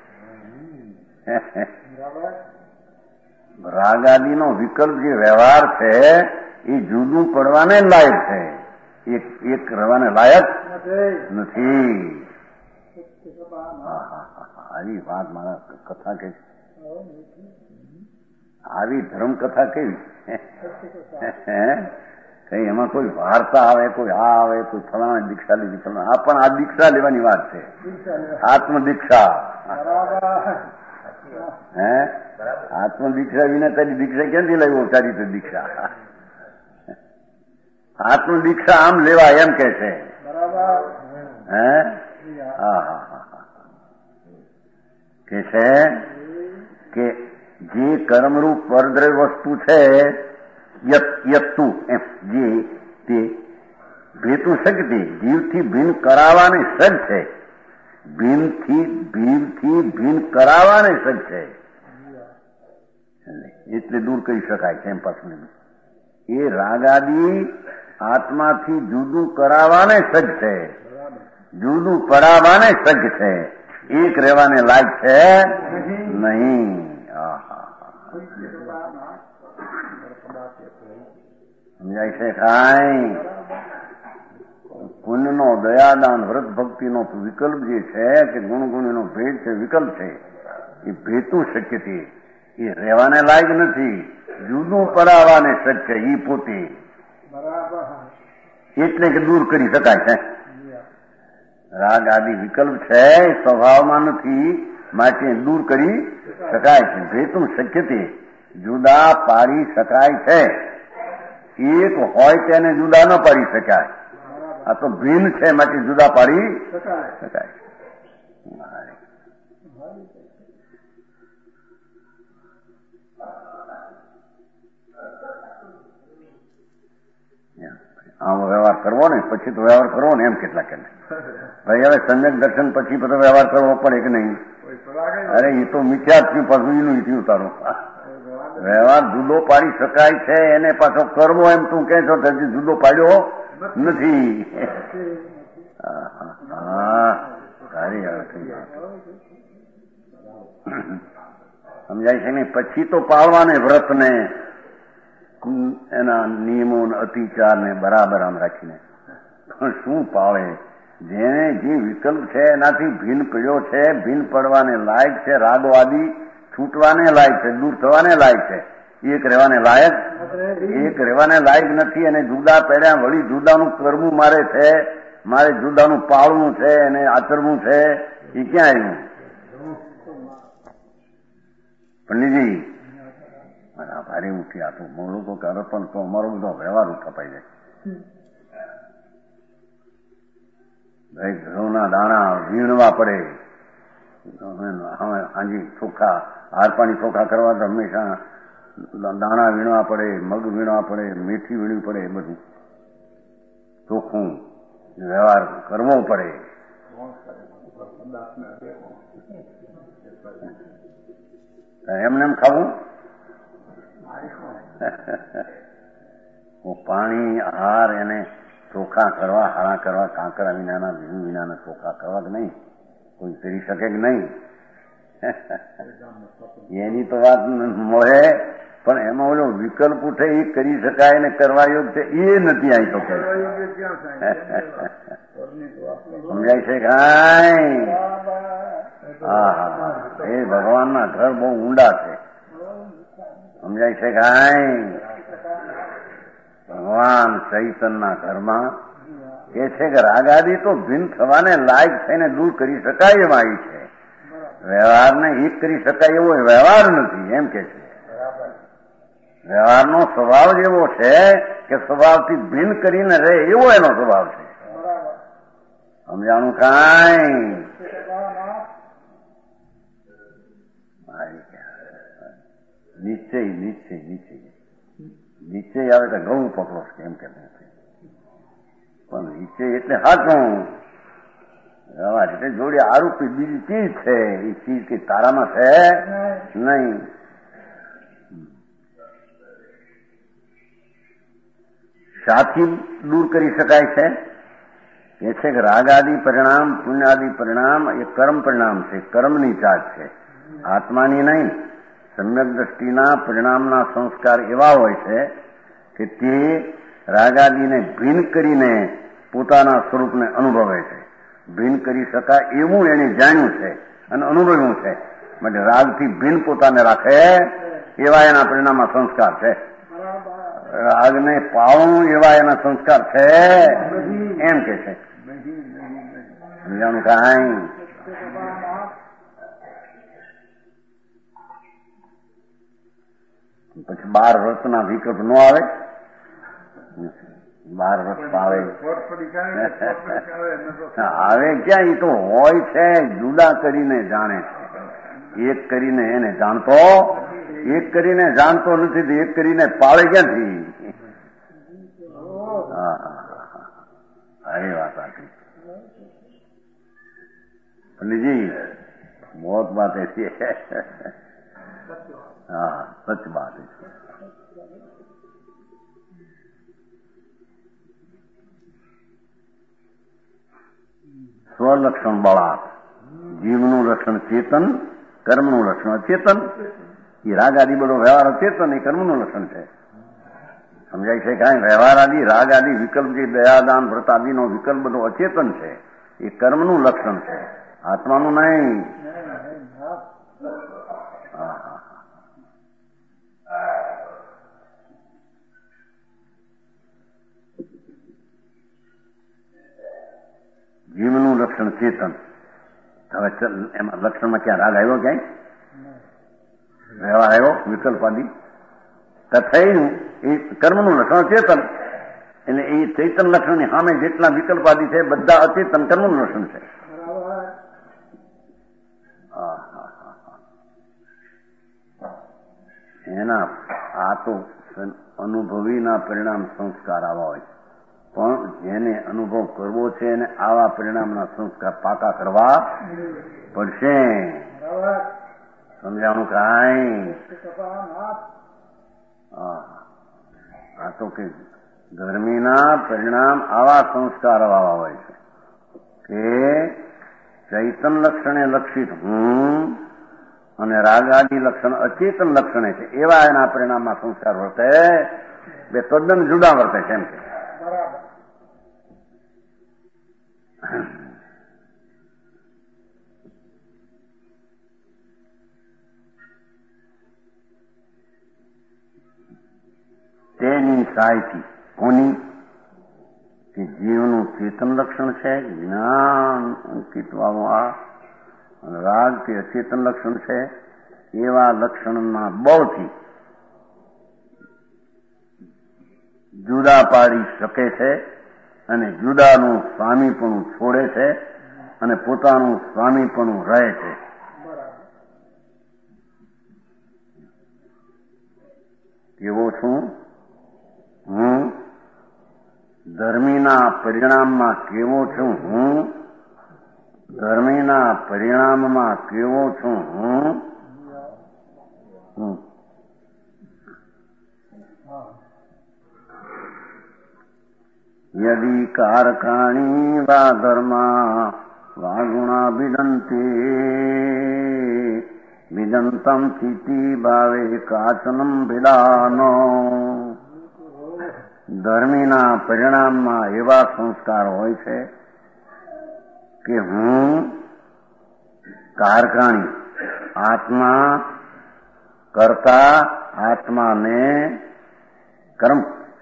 રાગાદિનો વિકલ્પ જે વ્યવહાર છે એ જુદું પડવાને લાયક છે, એક એક રહેવાને લાયક નથી. આવી વાત મારા કથા કે આવી ધર્મ કથા કેવી? કઈ એમાં કોઈ વાર્તા આવે, કોઈ આ આવે, કોઈ ફલાણા દીક્ષા લીધી ફલાણા. આ પણ આ દીક્ષા લેવાની વાત છે, આત્મ દીક્ષા. હે આત્મ દીક્ષા વિના તારી દીક્ષા ક્યાંથી લાવ્યો? તારી તો દીક્ષા આત્મ દીક્ષા આમ લેવા એમ કે છે. હે હા હા હા કે છે કે જે કર્મરૂપ પરદ્રવ્ય વસ્તુ છે યત્તુ એમ જે તે ભેતું શક્તિ જીવથી ભિન્ન કરાવવાને સજ્જ છે. ભીનથી ભીનથી ભીન કરાવવાને સજ્જ છે, એટલે દૂર કરી શકાય છે. એમ પાછું એ રાગાદી આત્માથી જુદું કરાવવાને સજ્જ છે, જુદું પડાવવાને સજ્જ છે, એક રહેવાને લાયક છે નહીં. સમજાય છે કાંઈ? પુણ્યનો દયાદાન વ્રત ભક્તિનો વિકલ્પ જે છે કે ગુણ ગુણનો ભેદ છે, વિકલ્પ છે, એ ભેતું શક્ય છે, એ રહેવાને લાયક નથી, જુદું પડાવવાને સજ્જ છે એ પોતે. એટલે કે દૂર કરી શકાય છે. રાગ આદિ વિકલ્પ છે એ સ્વભાવમાં નથી, માટે દૂર કરી શકાય છે. ભેતું શક્ય છે, જુદા પાડી શકાય છે. એક હોય તેને જુદા ન પાડી શકાય. આ તો ભિન્ન છે માટે જુદા પાડી શકાય. આવો વ્યવહાર કરવો ને પછી તો વ્યવહાર કરવો ને એમ કેટલા કે ભાઈ હવે સમ્યક દર્શન પછી બધો વ્યવહાર કરવો પડે કે નહીં? અરે એ તો મિથ્યા થયું, પાછું એનું ઇથી ઉતારો. વ્યવહાર જુદો પાડી શકાય છે, એને પાછો કરવો એમ તું કે છો હજી જુદો પાડ્યો નથી. સારી સમજાય છે ને? પછી તો પાળવાને વ્રતને એના નિયમો અતિચારને બરાબર આમ રાખીને, પણ શું પાળે? જેને જે વિકલ્પ છે એનાથી ભીન પડ્યો છે, ભીન પડવાને લાયક છે, રાગો આદિ છૂટવાને લાયક છે, દૂર થવાને લાયક છે, એક રહેવાને લાયક એક રહેવાને લાયક નથી. અને જુદા પડ્યા વળી જુદાનું કરવું મારે છે, મારે જુદાનું પાળવું છે અને આચરવું છે, એ ક્યાં આવ્યું? પંડિતજી મારા ભારે ઉઠી આતું મોડું તો કરે પણ તો અમારો બધો વ્યવહાર ઉઠપાઈ જાય. ભાઈ ઘઉંના દાણા વીણવા પડે, હાજી ચોખ્ખા હાર પાણી ચોખ્ખા કરવા તો હંમેશા દાણા વીણવા પડે, મગ વીણવા પડે, મેથી વીણવી પડે, એ બધું ચોખ્ખું વ્યવહાર કરવો પડે. એમને એમ ખાવું? પાણી આહાર એને ચોખ્ખા કરવા, હારા કરવા, કાંકરા વિનાના ભીણ વિનાના ચોખ્ખા કરવા કે નહીં? કોઈ કરી શકે કે નહીં? એની તો વાત મળે, પણ એમાં ઓલો વિકલ્પ ઉઠે એ કરી શકાય ને કરવા યોગ છે એ નથી આવી તો કે સમજાય છે કાંઈ? હા હા, એ ભગવાનના ઘર બહુ ઊંડા છે. સમજાય છે કાંઈ? ભગવાન ચૈતનના ઘરમાં એ છે કે રાગાદી તો ભિન્ન થવાને લાયક થઈને દૂર કરી શકાય એમ આવી છે. વ્યવહારને એક કરી શકાય એવો વ્યવહાર નથી એમ કે છે. વ્યવહારનો સ્વભાવ જ એવો છે કે સ્વભાવથી ભિન્ન કરીને રહે એવો એનો સ્વભાવ છે. સમજાણું કાંઈ? નિશ્ચય નિશ્ચય નિશ્ચય નિશ્ચય આવે તો ઘઉં પકડો કેમ કે પણ નિશ્ચય એટલે હાથું વ્યવહાર એટલે જોડે આરોપી બીજી ચીજ છે. એ ચીજ કે તારામાં છે નહીં. શાથી દૂર કરી શકાય છે એ છે કે રાગાદી પરિણામ, પુણ્યાદિ પરિણામ એ કર્મ પરિણામ છે, કર્મની ચાજ છે, આત્માની નહીં. સમ્યક દ્રષ્ટિના પરિણામના સંસ્કાર એવા હોય છે કે તે રાગાદીને ભિન્ન કરીને પોતાના સ્વરૂપને અનુભવે છે. ભિન્ન કરી શકાય એવું એને જાણ્યું છે અને અનુભવ્યું છે. માટે રાગથી ભિન્ન પોતાને રાખે એવા એના પરિણામમાં સંસ્કાર છે. રાગને પાળવું એવા એના સંસ્કાર છે એમ કે છે. સમજાણું કાંઈ? પછી બાર રસના વિકલ્પ ન આવે? બાર રસ આવે આવે ક્યાં? એ તો હોય છે, જુદા કરીને જાણે છે. એક કરીને એને જાણતો, એક કરીને જાણતો નથી તો એક કરીને પાળે ક્યાંથી? હા હા, એ વાત આપી પંડિતજી. बहुत बात ऐसी है. हाँ, सच बात है. સ્વલક્ષણ બળાત જીવનું લક્ષણ ચેતન, કર્મનું લક્ષણ અચેતન. એ રાગ આદિ બધો વ્યવહાર અચેતન, એ કર્મનું લક્ષણ છે. સમજાય છે કાંઈ? વ્યવહાર આદિ, રાગ આદિ વિકલ્પ જે દયાદાન વ્રત આદિનો વિકલ્પ બધો અચેતન છે, એ કર્મનું લક્ષણ છે, આત્માનું નહીં. જીવનું લક્ષણ ચેતન. હવે એમાં લક્ષણમાં ક્યાં રાગ આવ્યો? ક્યાંય વ્યવહાર આવ્યો? વિકલ્પ આદિ થયું એ કર્મનું લક્ષણ ચેતન. એટલે એ ચૈતન લક્ષણની સામે જેટલા વિકલ્પ આદિ છે બધા અચેતન કર્મનું લક્ષણ છે. એના આ તો અનુભવીના પરિણામ સંસ્કાર આવા હોય, પણ જેને અનુભવ કરવો છે એને આવા પરિણામના સંસ્કાર પાકા કરવા પડશે. સમજાણું કાંઈ? આ તો કે ગરમીના પરિણામ આવા સંસ્કાર આવા હોય છે કે ચૈતન લક્ષણે લક્ષિત હું અને રાગાદી લક્ષણ અચેતન લક્ષણે છે એવા એના પરિણામમાં સંસ્કાર વર્તે. બે તદ્દન જુદા વર્તે છે એમ કે. તેની સહાયથી કોની? કે જીવનું ચેતન લક્ષણ છે, જ્ઞાન અંકિતવાનું આ રાગ કે અચેતન લક્ષણ છે, એવા લક્ષણના બળથી જુદા પાડી શકે છે અને જુદાનું સ્વામીપણું છોડે છે અને પોતાનું સ્વામીપણું રહે છે. કેવો છું હું, ધર્મીના પરિણામમાં કેવો છું હું, ધર્મીના પરિણામમાં કેવો છું હું હું યદિ કારકાણી વા ધર્મા વા ગુણા વિદંતે વિદંતમ ચિતિ ભાવે કાચનમ ભેદાનો. ધર્મીના પરિણામમાં એવા સંસ્કાર હોય છે કે હું કારકાણી આત્મા કરતા આત્માને કર્મ,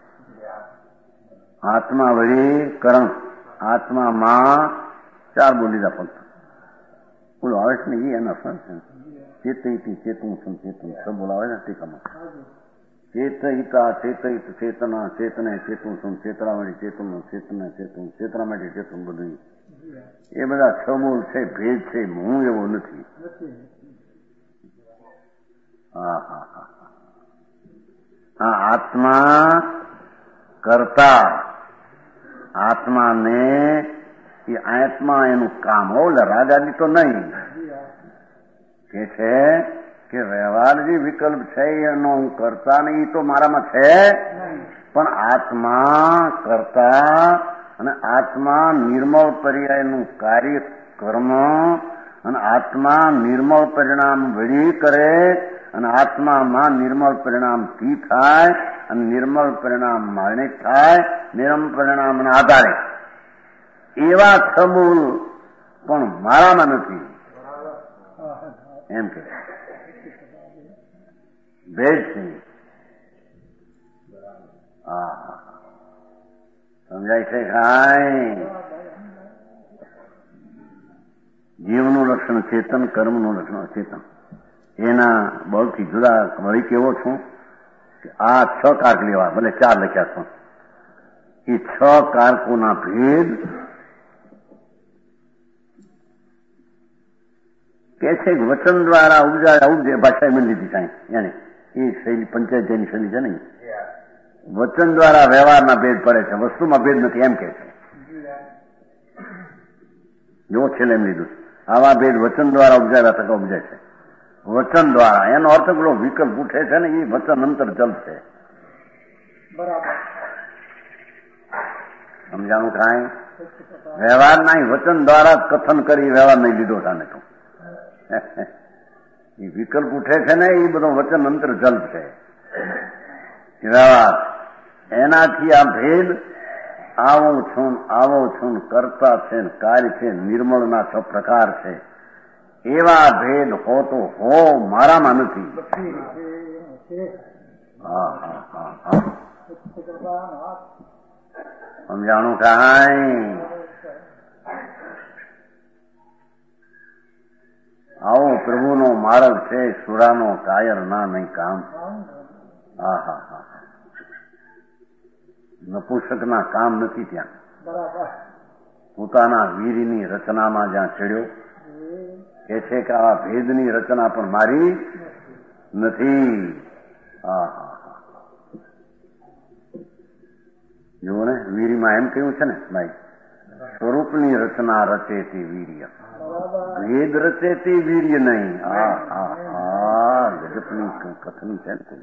આત્મા વળી કર્મ, આત્મામાં ચાર બોલી દા ફક્ત બોલો આવે છે ને એ એના ફળ છે. ચેતયતી ચેતું સંચેતું સબ બોલાવે ને ટીકામાં. ચેતયિતા ચેતયિત ચેતના ચેતને ચેતું સંચેતરા વળી ચેતું ચેતને ચેતું ચેતરા માટે ચેતું બધું એ બધા છ બોલ છે, ભેદ છે, હું એવો નથી. હા હા હા હા આત્મા કરતા આત્માને એ આત્મા એનું કામ હોય રાજાજી તો નહીં કે છે કે વ્યવહાર જે વિકલ્પ છે એનો હું કરતા નહીં તો મારામાં છે, પણ આત્મા કરતા અને આત્મા નિર્મળ પર્યાયનું કાર્ય કર્મ અને આત્મા નિર્મળ પરિણામ વળી કરે અને આત્મામાં નિર્મળ પરિણામથી થાય અને નિર્મળ પરિણામ મારણે થાય, નિર્મળ પરિણામના આધારે એવા છબૂલ પણ મારામાં નથી એમ કે ભેદ છે. હા સમજાય છે કાંઈ? જીવનું લક્ષણ ચેતન, કર્મનું લક્ષણ ચેતન. એના બળથી જુદા વળી કેવો છું કે આ છ કારક લેવા ભલે ચાર લખ્યા છો એ છ કારકોના ભેદ કે છે વચન દ્વારા ઉપજા ઉપજે ભાષા મેં લીધી સાંઈ એને એ શૈલી પંચાયતની શૈલી છે નહીં. વચન દ્વારા વ્યવહારના ભેદ પડે છે, વસ્તુમાં ભેદ નથી એમ કે છે. જો છેલ્લે એમ લીધું આવા ભેદ વચન દ્વારા ઉપજાવ્યા તક ઉપજે છે. વચન દ્વારા એનો અર્થ પેલો વિકલ્પ ઉઠે છે ને એ વચન અંતર જલશે. સમજાણું કાંઈ? વ્યવહાર ના વચન દ્વારા કથન કરી વ્યવહાર નહીં લીધો થાને તો એ વિકલ્પ ઉઠે છે ને એ બધો વચન અંતર જલ છે વ્યવહાર. એનાથી આ ભેદ આવો છું આવો છું કરતા છે ને કાર્ય છે નિર્મળના છ પ્રકાર છે એવા ભેદ હો તો હો મારામાં નથી. હા હા હા હા સમજાણું કાંઈ? આવો પ્રભુનો માર્ગ છે સુરાનો કાયર ના નહીં કામ. હા હા હા નપુંસકના કામ નથી ત્યાં. પોતાના વીરની રચનામાં જ્યાં છેડ્યો કે છે કે આ ભેદની રચના પણ મારી નથી. હા હા હા જુઓ ને વીરીમાં એમ કહ્યું છે ને ભાઈ સ્વરૂપની રચના રચે તે વીર્ય, ભેદ રચે તે વીર્ય નહીં. હા હા હા જગતની કથની છે ને કોઈ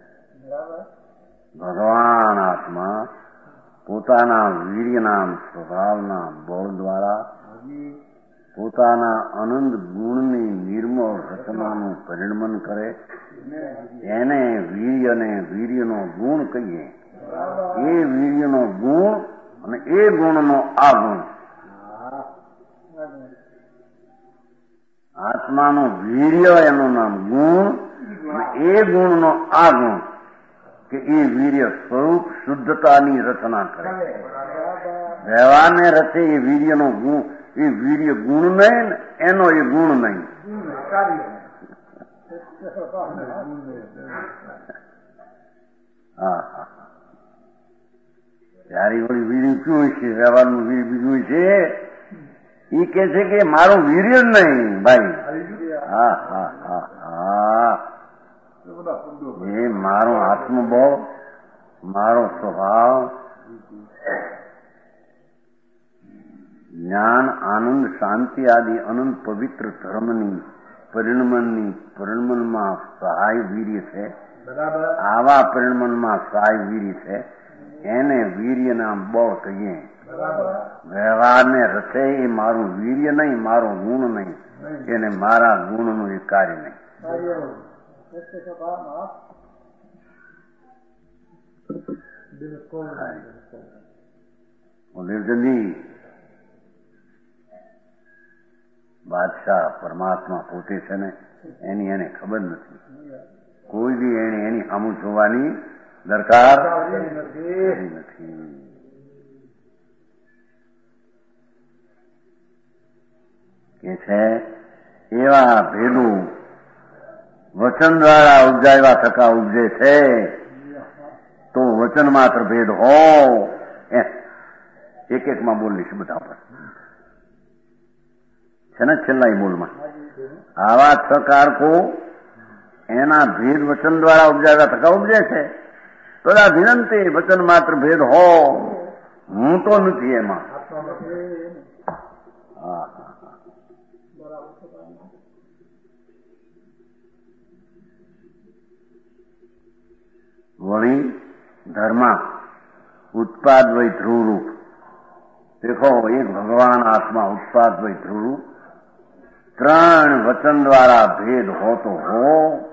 ભગવાન આત્મા પોતાના વીર્યના સ્વભાવના બળ દ્વારા પોતાના અનંત ગુણની નિર્મળ રચનાનું પરિણમન કરે એને વીર્યને વીર્યનો ગુણ કહીએ. એ વીર્યનો ગુણ અને એ ગુણનો આ ગુણ. આત્માનું વીર્ય એનું નામ ગુણ એ ગુણનો આ ગુણ કે એ વીર્ય સ્વરૂપ શુદ્ધતાની રચના કરે. વ્યવહારને રચે એ વીર્યનો ગુણ, એ વીર્ય ગુણ નહીં ને એનો એ ગુણ નહીં. હા હા ત્યારે વળી વીર્ય શું છે? વ્યવહારનું વીર બીજું છે. એ કે છે કે મારું વીર્ય જ નહીં ભાઈ. હા હા હા હા એ મારો આત્મબોધ, મારો સ્વભાવ, જ્ઞાન, આનંદ, શાંતિ આદિ અનંત પવિત્ર ધર્મની પરિણમનની પરિણમનમાં સહાય વીર્ય છે. આવા પરિણમનમાં સહાય વીર્ય છે. એને વીર્યના બળ કહીએ. વ્યવહારને રચે એ મારું વીર્ય નહીં, મારો ગુણ નહીં, એને મારા ગુણનું એ કાર્ય નહીં. નિર્જનજી બાદશાહ પરમાત્મા પોતે છે ને, એની એને ખબર નથી. કોઈ બી એને એની સામું જોવાની દરકાર નથી. કે છે એવા ભેદું વચન દ્વારા ઉપજાવ્યા થતા ઉપજે છે. તો વચન માત્ર ભેદ હો. એક એકમાં બોલીશ બધા પર છે ને, છેલ્લા બોલમાં આવા છ કારકો એના ભેદ વચન દ્વારા ઉપજાવ્યા થતા ઉપજે છે. તો આ વિનંતી વચન માત્ર ભેદ હો. હું તો નથી એમાં. હા હા વળી ધર્મ ઉત્પાદ વય ધ્રુવરૂપ. દેખો, એક ભગવાન આત્મા ઉત્પાદ વય ધ્રુવરૂપ. ત્રણ વચન દ્વારા ભેદ હોતો હો.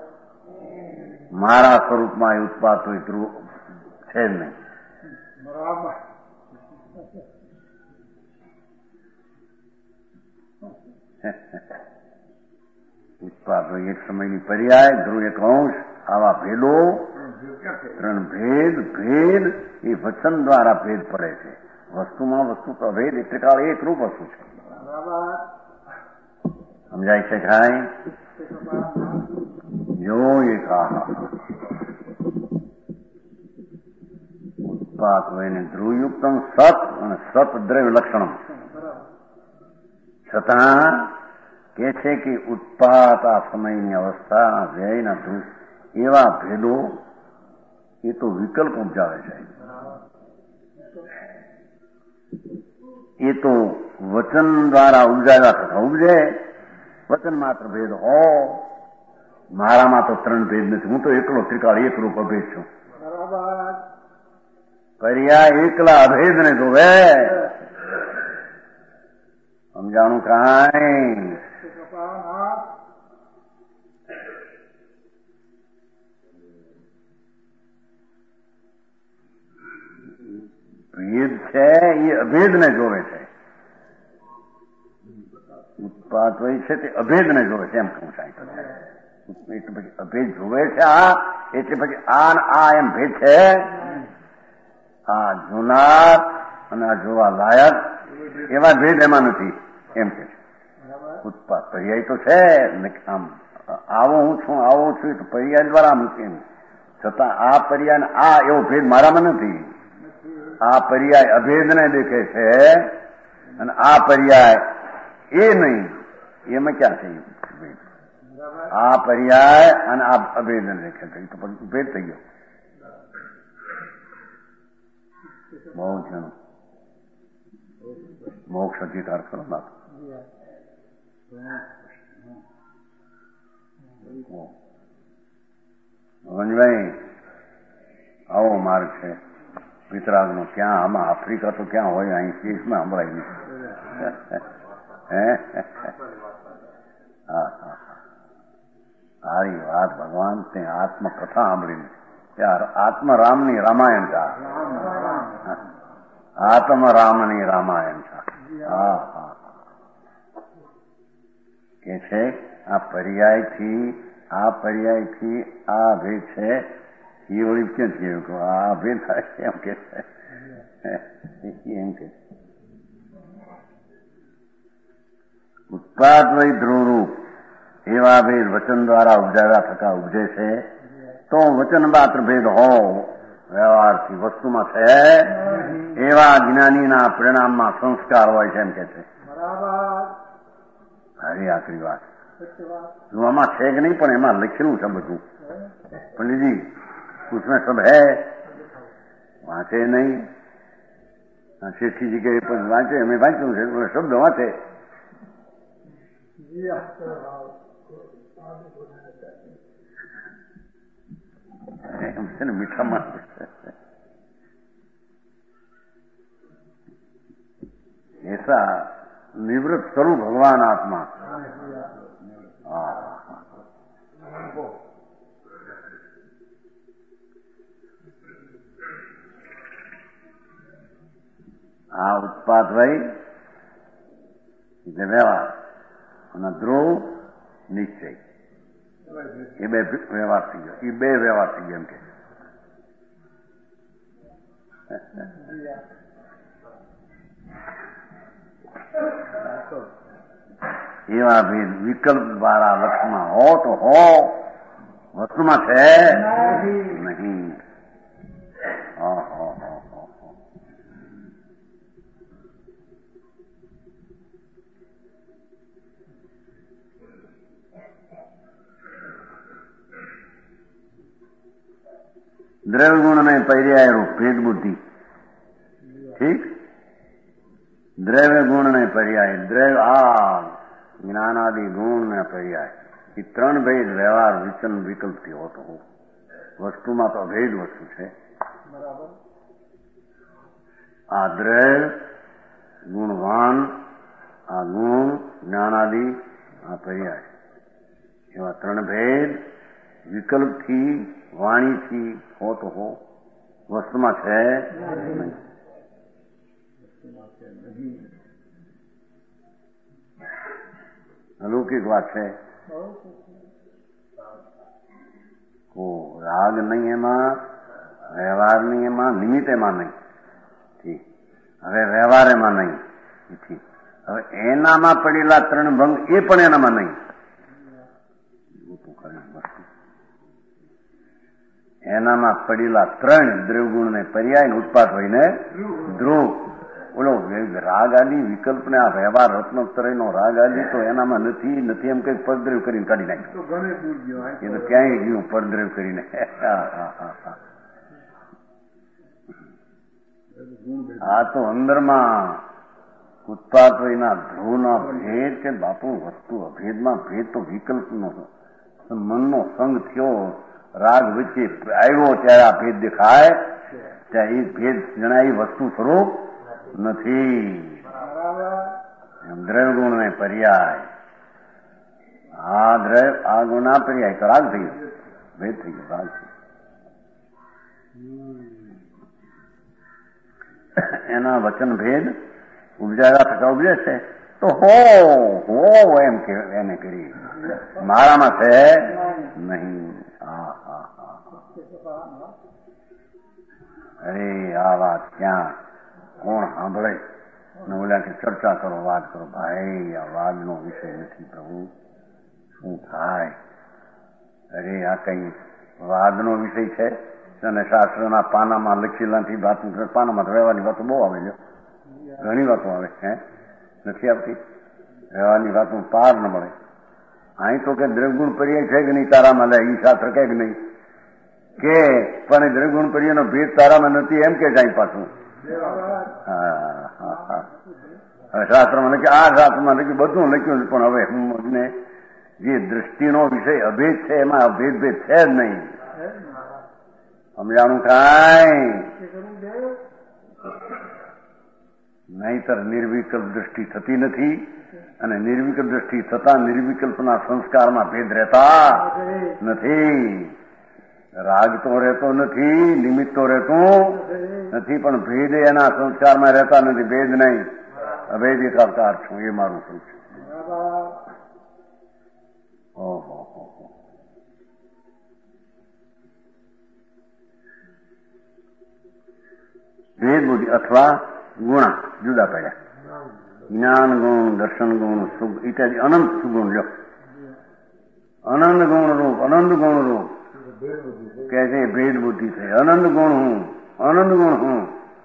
મારા સ્વરૂપમાં એ ઉત્પાદ વય ધ્રુવ છે જ નહીં. ઉત્પાદ વય એક સમયની પર્યાય, ધ્રુવ એક અંશ. આવા ભેદો ત્રણ ભેદ ભેદ એ વચન દ્વારા ભેદ પડે છે. વસ્તુમાં વસ્તુ તો ભેદ એટલે કાળ એક રૂપ વસ્તુ છે. સમજાય છે ખાય જો એક ઉત્પાદ હોય ધ્રુવયુક્તમ સત અને સત દ્રવ્ય લક્ષણમ. છતાં કે છે કે ઉત્પાદ આ સમયની અવસ્થા વ્યયના ધ્રુવ એવા ભેદો એ તો વિકલ્પ ઉપજાવે છે. એ તો વચન દ્વારા ઉપજાવ્યા થતા ઉપજે. વચન માત્ર ભેદ હો. મારામાં તો ત્રણ ભેદ નથી. હું તો એકલો ત્રિકાળ એક રૂપ અભેદ છું. પર્યા એકલા અભેદ ને જોવે. સમજાણું કાંઈ ભેદ છે એ અભેદને જોવે છે. ઉત્પાદ હોય છે તે અભેદને જોવે છે. એમ કહું સાહેબ એટલે પછી અભેદ જોવે છે. આ એટલે પછી આ આ એમ ભેદ છે. આ જોનાર અને આ જોવા લાયક એવા ભેદ એમાં નથી. એમ કે છે ઉત્પાદ પર્યાય તો છે. આમ આવો હું છું આવો છું તો પર્યાય દ્વારા મૂકી. છતાં આ પર્યાય આ એવો ભેદ મારામાં નથી. આ પર્યાય અભેદને દેખે છે અને આ પર્યાય એ નહીં. એમાં ક્યાં છે? આ પર્યાય અને આ અભેદને દેખે છે તો ભેદ થઈ ગયો. બહુ છે મોક્ષ અધિકાર કરો ના. ભગવાનભાઈ આવો માર્ગ છે વિતરાગનો. ક્યાં આમાં આફ્રિકા તો ક્યાં હોય? અહીં દેશમાં સંભળાય નહીં. હા હા સારી વાત. ભગવાન તે આત્મકથા સાંભળીને યાર આત્મરામની રામાયણ થા. આત્મરામની રામાયણ થા. હા હા કે છે આ પર્યાયથી આ પર્યાયથી આ ભેદ છે. એ વળી ક્યાં થયું? આ ભેદ થાય એમ કે એમ કે ઉત્પાદ વય ધ્રુવરૂપ એવા ભેદ વચન દ્વારા ઉપજાવ્યા થતા ઉપજે છે. તો વચન માત્ર ભેદ હો. વ્યવહારથી વસ્તુમાં છે એવા જ્ઞાનીના પરિણામમાં સંસ્કાર હોય છે. એમ કે છે હરી આખરી વાત. આમાં છે કે નહીં પણ એમાં લખેલું છે બધું. पंडित जी उसमें सब है, वांचे नहीं। सेठी जी के पद वांचे, हमें वांचू है, शब्द वांचे। એમ છે ને મીઠા માણસ ऐसा निवृत्त स्वरूप भगवान आत्मा। આ ઉત્પાદ ભાઈ એટલે વ્યવહાર અને ધ્રુવ નિશ્ચય, એ બે વ્યવહાર થઈ ગયો, એ બે વ્યવહાર થઈ ગયો એમ કે એવા ભેદ વિકલ્પ દ્વારા લક્ષમાં હો તો હો, વસ્તુમાં છે નહીં. દ્રવ્ય ગુણ ને પર્યાય રૂપ ભેદ બુદ્ધિ. ઠીક, દ્રવ્ય ગુણ ને પર્યાય, દ્રવ્ય આ જ્ઞાનાદિ ગુણ ને પર્યાય, એ ત્રણ ભેદ વ્યવહાર વિચન વિકલ્પથી હોતો. વસ્તુમાં તો અભેદ વસ્તુ છે. આ દ્રવ્ય ગુણવાન, આ ગુણ જ્ઞાનાદિ, આ પર્યાય, એવા ત્રણ ભેદ વિકલ્પથી વાણીથી હોતો હો, વસ્તુમાં છે નહીં. અલૌકિક વાત છે. ઓ રાગ નહીં એમાં, વ્યવહાર નહીં એમાં, નિમિત્ત એમાં નહીં. ઠીક, હવે વ્યવહાર એમાં નહીં. ઠીક, હવે એનામાં પડેલા ત્રણ ભંગ એ પણ એનામાં નહીં. એનામાં પડેલા ત્રણ દ્રવગુણ ને પર્યાય ઉત્પાદ હોઈને ધ્રુવ. ઓલો રાગ આદિ વિકલ્પ ને આ વ્યવહાર રત્નોત્તરય નો રાગ આદિ તો એનામાં નથી નથી એમ કઈક પડદ્રવ કરીને કાઢી નાખ્યું. એ તો ક્યાંય ગયું પડદ્રવ કરીને. આ તો અંદરમાં ઉત્પાદ હોઈના ધ્રુવના ભેદ કે બાપુ વસ્તુ અભેદમાં ભેદ તો વિકલ્પનો મનનો સંગ થયો, રાગ વચ્ચે આવ્યો ત્યારે આ ભેદ દેખાય, ત્યાં એ ભેદ જણાય વસ્તુ સ્વરૂપ નથી. દ્રવ્ય ગુણ ને પર્યાય, આ દ્રવ્ય આ ગુણ આ પર્યાય તો રાગ થઈ ગયો, ભેદ થઈ ગયો, રાગ થઈ ગયો. એના વચન ભેદ ઉપજાયા થતા ઉપજે છે તો હો હો એમ કે એને કરી મારામાં છે નહીં. અરે આ વાત ક્યાં કોણ સાંભળે ને ઓલા કે ચર્ચા કરો, વાત કરો. ભાઈ આ વાદનો વિષય નથી પ્રભુ, શું થાય? અરે આ કઈ વાદનો વિષય છે અને શાસ્ત્રના પાનામાં લખેલાથી વાતો, પાનામાં તો વ્યવહારની વાતો બહુ આવે છે, ઘણી વાતો આવે છે, નથી આવતી વ્યવહારની વાતો પાર ન મળે. અહીં તો કે દ્રવગુણ પર્યાય છે કે નહીં તારામાં, લે ઈ શાસ્ત્ર કે નહીં કે પણ દ્રવગુણ પર્યાયનો ભેદ તારામાં નથી એમ કે જાય પાછું. હવે શાસ્ત્રમાં લખ્યું, આ શાસ્ત્રમાં લખ્યું, બધું લખ્યું છે, પણ હવે હું જે દ્રષ્ટિનો વિષય અભેદ છે એમાં અભેદ ભેદ છે જ નહીં. સમજાણું કાંઈ નહીતર નિર્વિકલ્પ દ્રષ્ટિ થતી નથી, અને નિર્વિકલ્પ દ્રષ્ટિ થતા નિર્વિકલ્પના સંસ્કારમાં ભેદ રહેતા નથી. રાગ તો રહેતો નથી, નિમિત્ત તો રહેતું નથી, પણ ભેદ એના સંસ્કારમાં રહેતા નથી. ભેદ નહીં, અભેદ એકાકાર છું, એ મારું શું છે. ઓહો ભેદ બુદ્ધિ અથવા ગુણા જુદા પડ્યા. જ્ઞાન ગુણ, દર્શન ગુણ, સુખ ઇત્યાદિ અનંત સુગુણ લ્યો. અનંત ગુણ રૂપ, અનંત ગુણ રૂપ કે છે ભેદ બુદ્ધિ છે. અનંત ગુણ હું, અનંત ગુણ હું.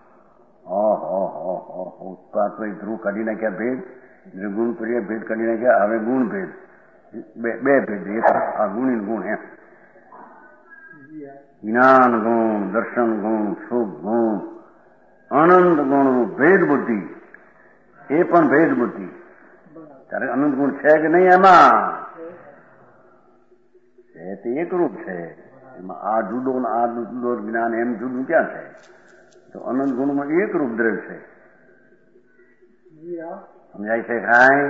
ઉત્પાદ ધ્રુવ કાઢી નાખ્યા ભેદ, ગુણ પર્યાય ભેદ કાઢી નાખ્યા. હવે ગુણ ભેદ બે ભેદ, એક આ ગુણી ગુણ એમ જ્ઞાન ગુણ, દર્શન ગુણ, સુખ ગુણ, અનંત ગુણનું ભેદ બુદ્ધિ, એ પણ ભેદ બુદ્ધિ. ત્યારે અનંત ગુણ છે કે નહીં? એમાં છે તે એકરૂપ છે. એમાં આ જુદો ને આ જુદો જ્ઞાન એમ જુદું ક્યાં છે? તો અનંત ગુણમાં એકરૂપ દ્રવ્ય છે. સમજાય છે કાંઈ?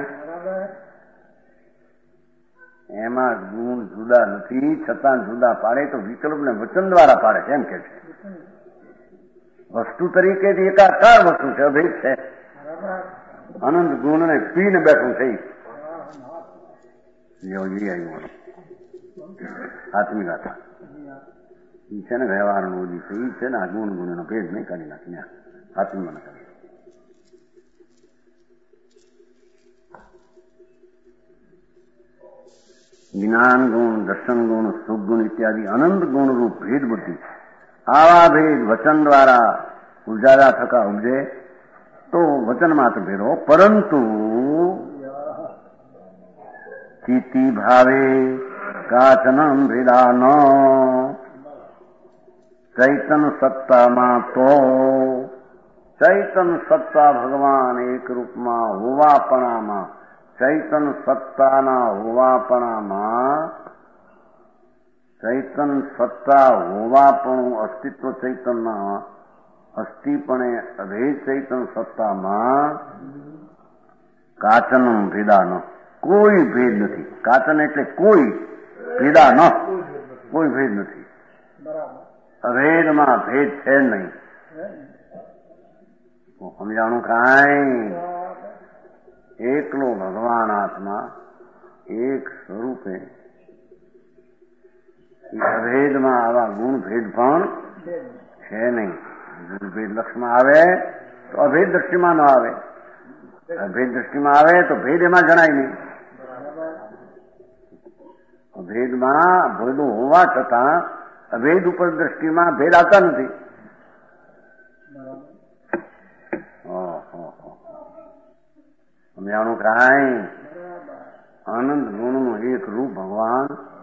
એમાં ગુણ જુદા નથી, છતાં જુદા પાડે તો વિકલ્પને વચન દ્વારા પાડે છે એમ કે છે. વસ્તુ તરીકે એકાકાર વસ્તુ છે, અભેદ છે. અનંત ગુણને પીને બેઠું થઈ આવ્યું આત્મી ગાથા. એ છે ને વ્યવહારનું ઓજી છે, એ છે ને આ ગુણ ગુણનો ભેદ નહીં કરી નાખી આત્મીમાં ન કરી. જ્ઞાન ગુણ, દર્શન ગુણ, સુખ ગુણ ઇત્યાદિ અનંત ગુણ રૂપ ભેદ બુદ્ધિ. આવા ભેદ વચન દ્વારા ઉજાગરા થતા ઉપજે તો વચન માત્ર ભેદો, પરંતુ ચિત્તિ ભાવે કાચનમ ભેદા ન ચૈતન સત્તામાં તો ચૈતન સત્તા ભગવાન એક રૂપમાં હોવાપણામાં, ચૈતન સત્તાના હોવાપણામાં, ચૈતન સત્તા હોવાપણું અસ્તિત્વ ચૈતનના અસ્થિપણે અભેદ ચૈતન સત્તામાં કાચન ભેદા ન, કોઈ ભેદ નથી. કાચન એટલે કોઈ, ભેદા ન કોઈ ભેદ નથી. અભેદમાં ભેદ છે નહીં. સમજાણું કાંઈ? એકલો ભગવાન આત્મા એક સ્વરૂપે અભેદમાં આવા ગુણ ભેદ પણ છે નહીં. ગુણ ભેદ લક્ષમાં આવે તો અભેદ દ્રષ્ટિમાં ન આવે, અભેદ દ્રષ્ટિમાં આવે તો ભેદ એમાં જણાય નહીં. અભેદમાં ભેદો હોવા છતાં અભેદ ઉપર દ્રષ્ટિમાં ભેદ આવતા નથી. સમજાણું કાંઈ? આનંદ ગુણનું એક રૂપ ભગવાન,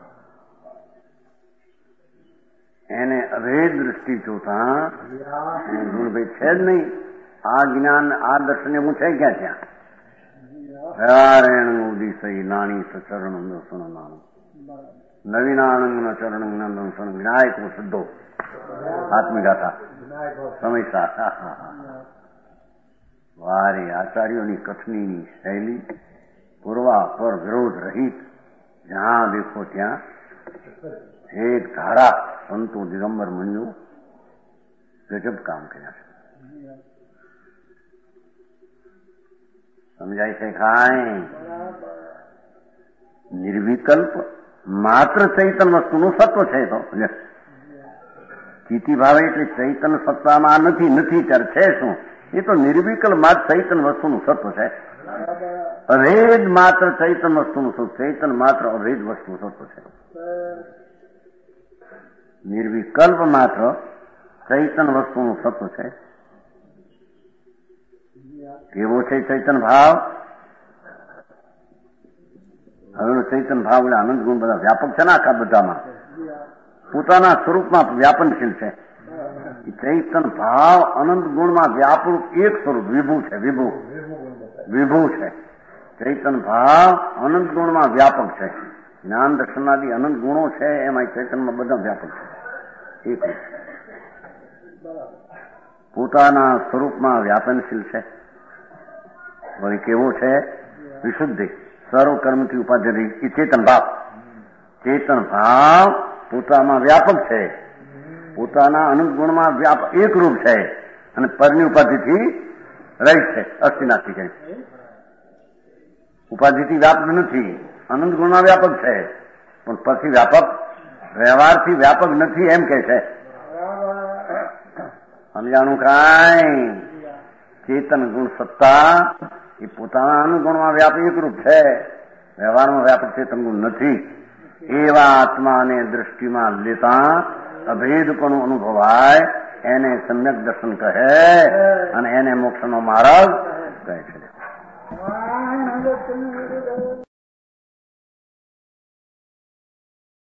એને અભેદ દ્રષ્ટિ જોતા ગુણભેદ છે જ નહીં. આ જ્ઞાન, આ દર્શન એવું છે ક્યાં? ત્યાં હરારેણ ઉદિશય નાની સચરણ દર્શન નાનું નવીનાનંદ ચરણ દર્શન વિનાયક શુદ્ધો આત્મગાથા સમયસા. વારે આચાર્યોની કથનીની શૈલી પૂર્વા પર વિરોધ રહિત, જ્યાં દેખો ત્યાં એક ધારા સંતો દિગંબર મુનિઓ ગજબ કામ કર્યા છે. સમજાય છે કાંઈ? નિર્વિકલ્પ માત્ર ચૈતન વસ્તુનું સત્વ છે. તો ચિત્તિ ભાવે એટલે ચૈતન સત્તામાં નથી, નથી ત્યારે છે શું? એ તો નિર્વિકલ્પ માત્ર ચૈતન વસ્તુનું સત્વ છે. અભેદ માત્ર ચૈતન વસ્તુનું સત્વ, ચૈતન માત્ર અભેદ વસ્તુ સત્વ છે. નિર્વિકલ્પ માત્ર ચૈતન વસ્તુનું સત્વ છે. કેવો છે ચૈતન ભાવ? હવેનો ચૈતન ભાવ એટલે આનંદ ગુણ બધા વ્યાપક છે ને આખા બધામાં, પોતાના સ્વરૂપમાં વ્યાપનશીલ છે. ચૈતન ભાવ અનંત ગુણમાં વ્યાપક એક સ્વરૂપ વિભુ છે. વિભુ વિભુ છે ચૈતન ભાવ, અનંત ગુણમાં વ્યાપક છે. જ્ઞાન દર્શનાદિ અનંત ગુણો છે, એમાં ચૈતનમાં બધા વ્યાપક છે. એક પોતાના સ્વરૂપમાં વ્યાપનશીલ છે. વળી કેવો છે? વિશુદ્ધિ, સર્વ કર્મથી ઉપાધિ એ ચેતન ભાવ. ચેતન ભાવ પોતામાં વ્યાપક છે, પોતાના અનંત ગુણમાં વ્યાપક એક રૂપ છે, અને પરની ઉપાધિથી રહિત છે. અસ્થિનાથી છે, ઉપાધિથી વ્યાપક નથી, અનંત ગુણમાં વ્યાપક છે, પણ પરથી વ્યાપક, વ્યવહારથી વ્યાપક નથી એમ કે છે. સમજાણું કાંઈ? ચેતન ગુણ સત્તા એ પોતાના અનુગુણમાં વ્યાપક એકરૂપ છે, વ્યવહારમાં વ્યાપક ચેતન ગુણ નથી. એવા આત્માને દ્રષ્ટિમાં લેતા અભેદપણું અનુભવાય એને સમ્યક દર્શન કહે, અને એને મોક્ષનો માર્ગ કહે છે.